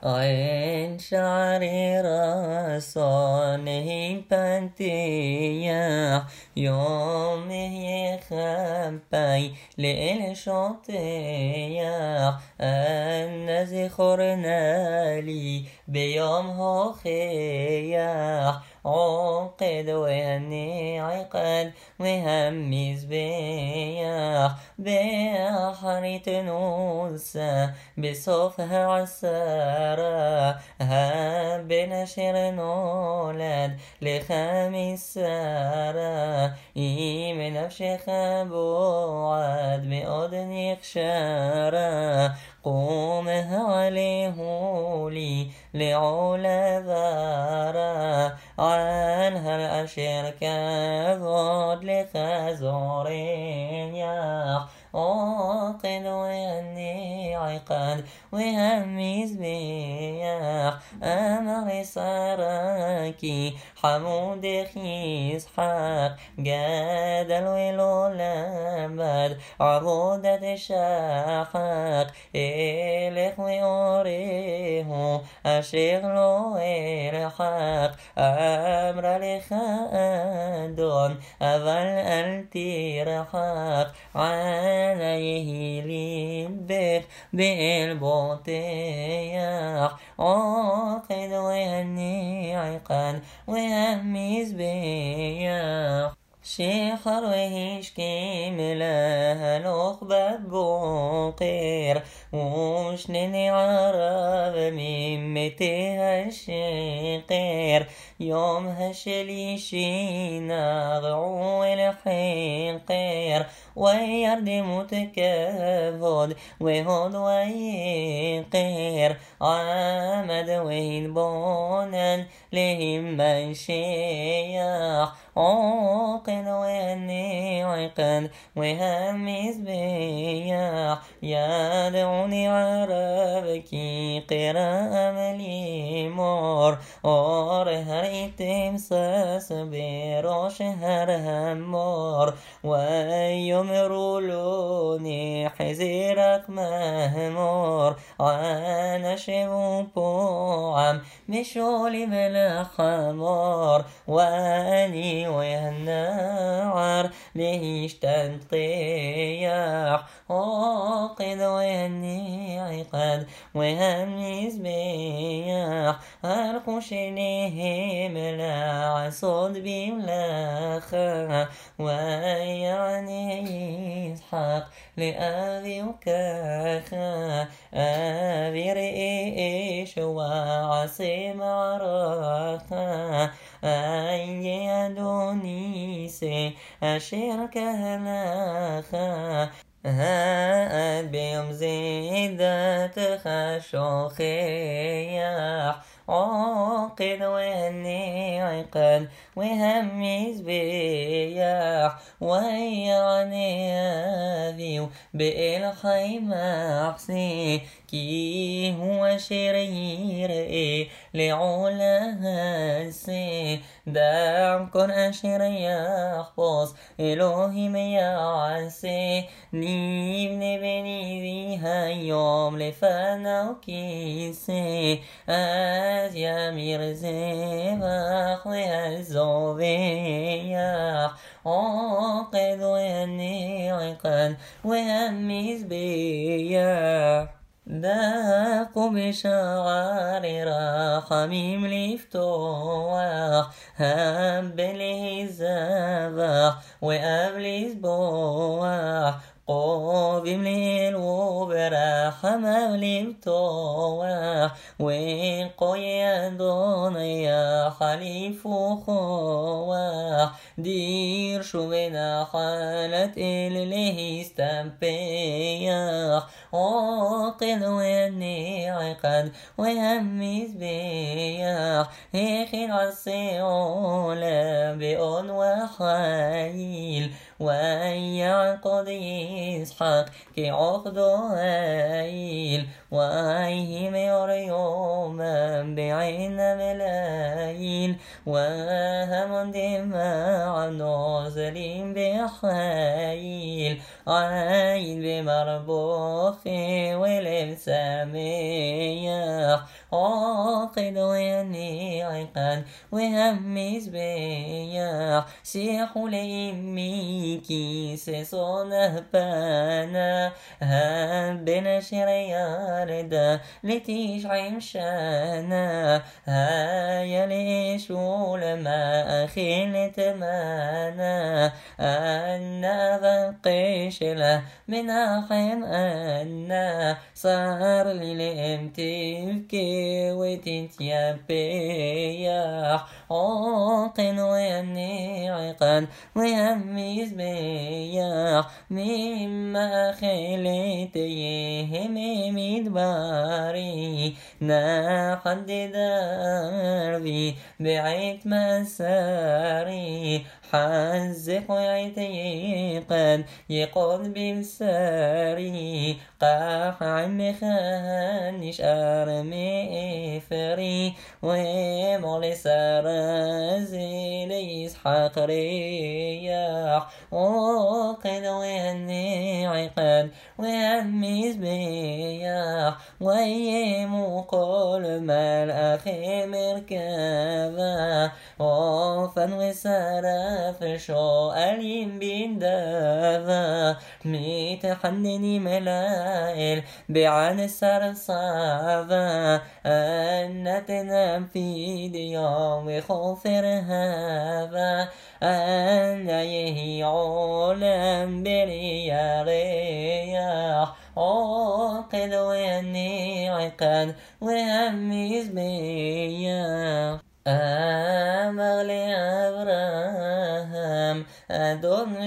عين شعري راسونه بنتياح يومه يخبي ليل شطياح أن زخرنا لي بيوم هوخياح عقد وهني عقد وهم زبياح بحر تنوسا بصوفها عسارة هاب بنشر نولد لخميس سارة إيم نفشخ بوعد بأذن خشارة قومها عليه لي لعلا ذارة عنها الأشير كذود لخزورين ياح عقد ويني عقد وهمي زبياح أمر سراكي حمود خيس حق جادل ولولبد عبودة شاحق إليخ ويوريه أشغلو إلحق أمر لخ أدون أول التيرحق عليه لبك بالبطيح عقد وهني عقد وهمي زبياح شيخر وهيشكي ملاها نخبة بوقير وشنني عرب ممتها الشقير يوم هشلي شينا ضعو الحقير ويرد متكفد وهد ويقير عمد وهين بونن لهم من شياح عقد وهني عقد وهم زبياح يدعوني عربكي قراء ملي مور اور هريتم ساس بروش هرهمور ويمرولوني حزيرك مهمور عانا شبو بوعم مشولي بلا خمور واني ويهنعر ليش تنقياح عقد ويهني عقد وهمي زبياح أرقش ليهم لا عصد بملاخا ويعني يسحق لأبي وكاخا أبي رئيش وعصي معرخا أي أدونيسي أشيرك هلاخا هاد بيوم زيدت خشوخياح عقد وهني عقد وهمي زبياح ويعني أبيو بإلحي محسي كي هو شرير إيه لعلا هسي دعم كن أشير يحبص إلهي ميعسي نيبني بني ذيها يوم لفنا وكيسي از يمير زباخ وهالزوبياح عقد وهني عقد وهمي زبياح داقوا بشعار رحميم لفتوح هب له الزباح وأبليس بوح قوبم ليل وبرحم أبليم توح وقوي دوني حليف خوح دير شو بنا حالة اللي استنبيح عقد وهني عقد وهمي زبياح هيخي عالسيولة بأن وحيل ويعقد يسحق كي عقدو هايل وأيهم يوما بعين ملايل وهم دماء نازلين بحيل عين بمربوخ ولم سمياح عاقد ويني عقد وهم مزبيح سيح لإمي كيس صنه بانا هم بنشر ياردا لتشعي مشانا هاي ليش ولما أخي تمانا أنا بقيش له من أحن أنا صار لي لم تبكي وتتيبيح عاقن ويني عقد وهم زبيح مما خليت يهمي مدباري نحد دربي بعيت مساري حزق ويعتيقن يقود بمساري قاح عمي خانش أرمي فري ومولي سرزي ليسحق رياح وقد ويني عقد وهمي زبياح ويمو قول ما الأخي مركبا وفن وسرف شو أليم بندافا ميتحنني ملائل بعن السرصافا أن تنام في ديوم وخوفر هافا أن يهي علم بريا رياح عاقد ويني عقد وهمي زبياح أمر لأبراهام أدون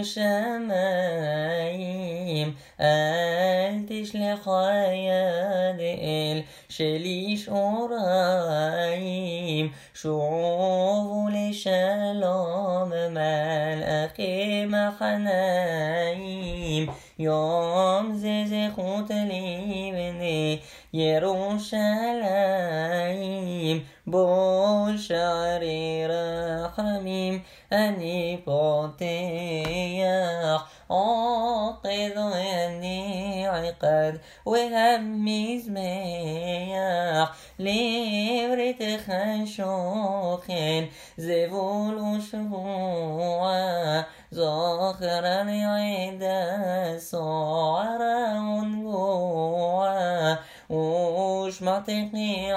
شمايم أن تشلح يدئل شليش أورايم شعوب لشلوم مال أخي محنايم يوم زيزي خوت لي بني يروشلايم بوشعري رحميم أني بوتيح عاقد ويني عقد وهمي زميح لبرت خشوخين زبول وشبوع زاخرا عيدا صعرا ونقوع وش معتقي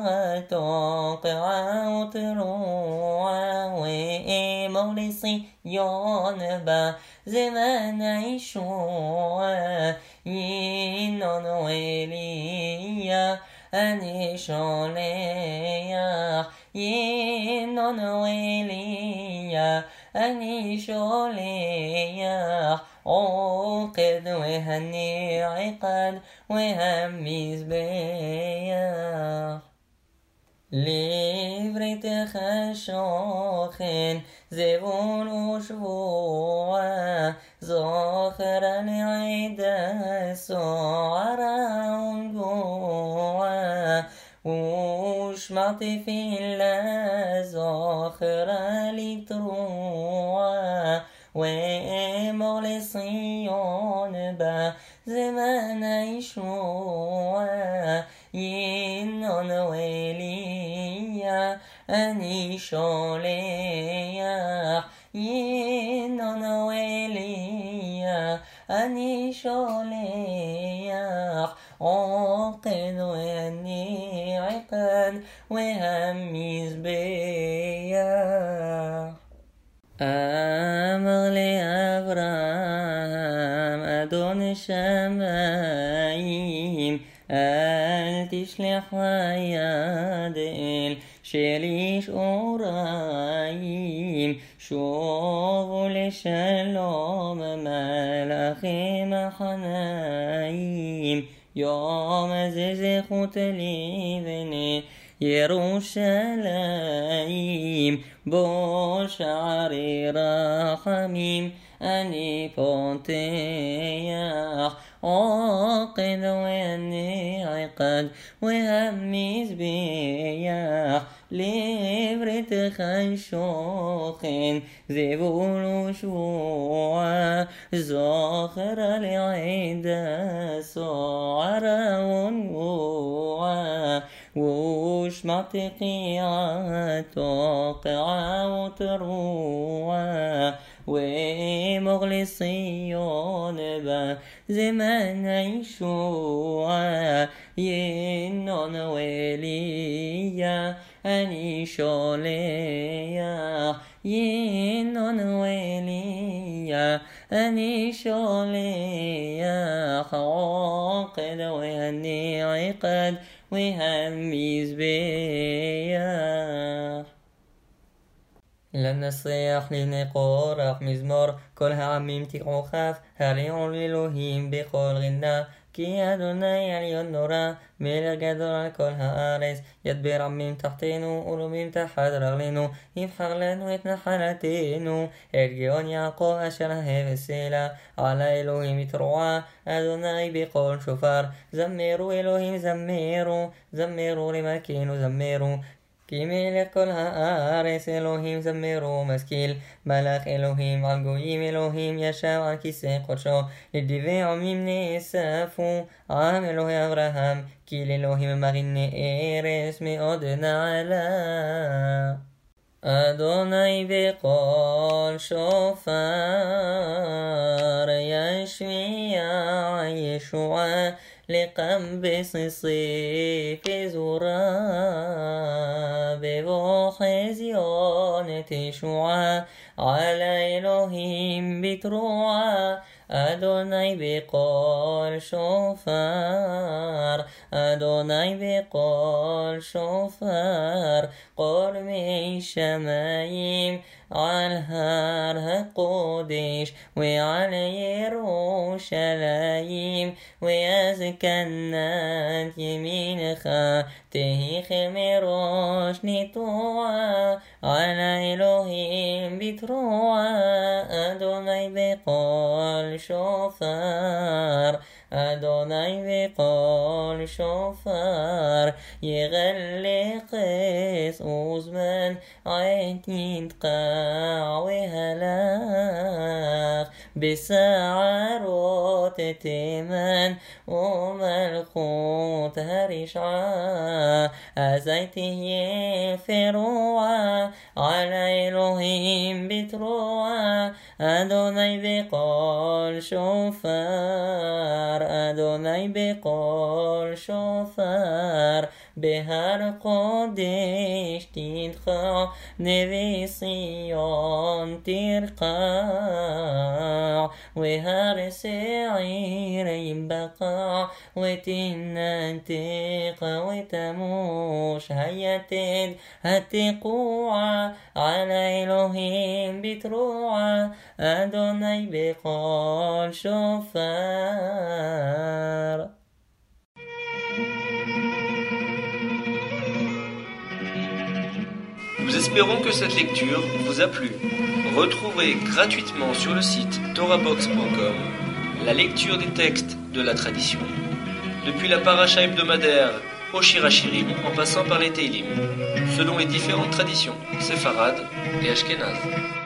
عتوقع وتروع وإيمولي صيان با زمان عيشوع ينون ويليا أني شوليا ينون ويليا أني شوليا عقد وهني عقد وهمي زبيح لبرت خشوخين زبون وشبوع زاخرا عيدا سعرا ونقوع وشمعت في الله زاخرا لتروع ومولي صيون با زمان يشوع ينون ويليا أني شوليا ينون ويليا أني شوليا عاقد وأني عقد وهمي زبيح أمر لأبراهام أدون شمايم أن تشلح يدئل شليش أورايم شوفوا لشلوم ملأخي محنايم يوم زيزي خوتلي بني يروشلايم بوشعري رحميم أني بونتيح عاقد ويني عقد وهمي زبيح لبرت خشوخين زبول وشوع زاخر العيدا سعرا ونوع تقيعة توقع وتروى ومغلصيون بزمن يشوع ينون وليا أني شوليا ينون وليا أني شوليا عقد وهني عقد وهميز بيا لن نصيح لنقورح مزمور كل העמים תכוכף הריעו לאלוהים בכל רנה כי אדוני עליון נורא מלך גדול על כל הארץ ידבר עמים תחתנו ולאומים תחת רגלינו יבחר לנו את נחלתנו את גאון יעקב אשר ההב סלע על האלוהים יתרועה אדוני בקול שופר זמרו אלוהים זמרו זמרו למלכנו זמרו כי מלך כל הארץ אלוהים זמרו משכיל מלך אלוהים על גויים אלוהים ישב על כיסא קודשו לדיבי עמים נאספו עם אלוהי אברהם כי לאלוהים מריני ארץ מאוד נעלה אדוני בקול שופר ישמיע ישועה לקם בסיסי פזורה בבוא חזיון תשועה על האלוהים בתרועה אדוני בקול שופר אדוני בקול שופר קול משמיים על הר הקודש ועל ירושלים ויזקנת ימינך תהי מראש נטועה על האלוהים בתרועה אדוני בקול שופר אדוני בקול שופר יגלה קץ וזמן עת יתקע והלך בסערות תימן ומלכות הרשעה אזי תהיה פרועה על האלוהים בתרועה אדוני בקול שופר אדוני בקול שופר בהר קודש תדחע נבי ציון תרקע והר שעיר יבקע ותנתק ותמוש היתד התקוע על האלוהים בתרועה אדוני בקול שופר Nous espérons que cette lecture vous a plu. Retrouvez gratuitement sur le site torahbox point com la lecture des textes de la tradition, depuis la paracha hebdomadaire au Shirachirim en passant par les Teilim, selon les différentes traditions séfarades et ashkénazes.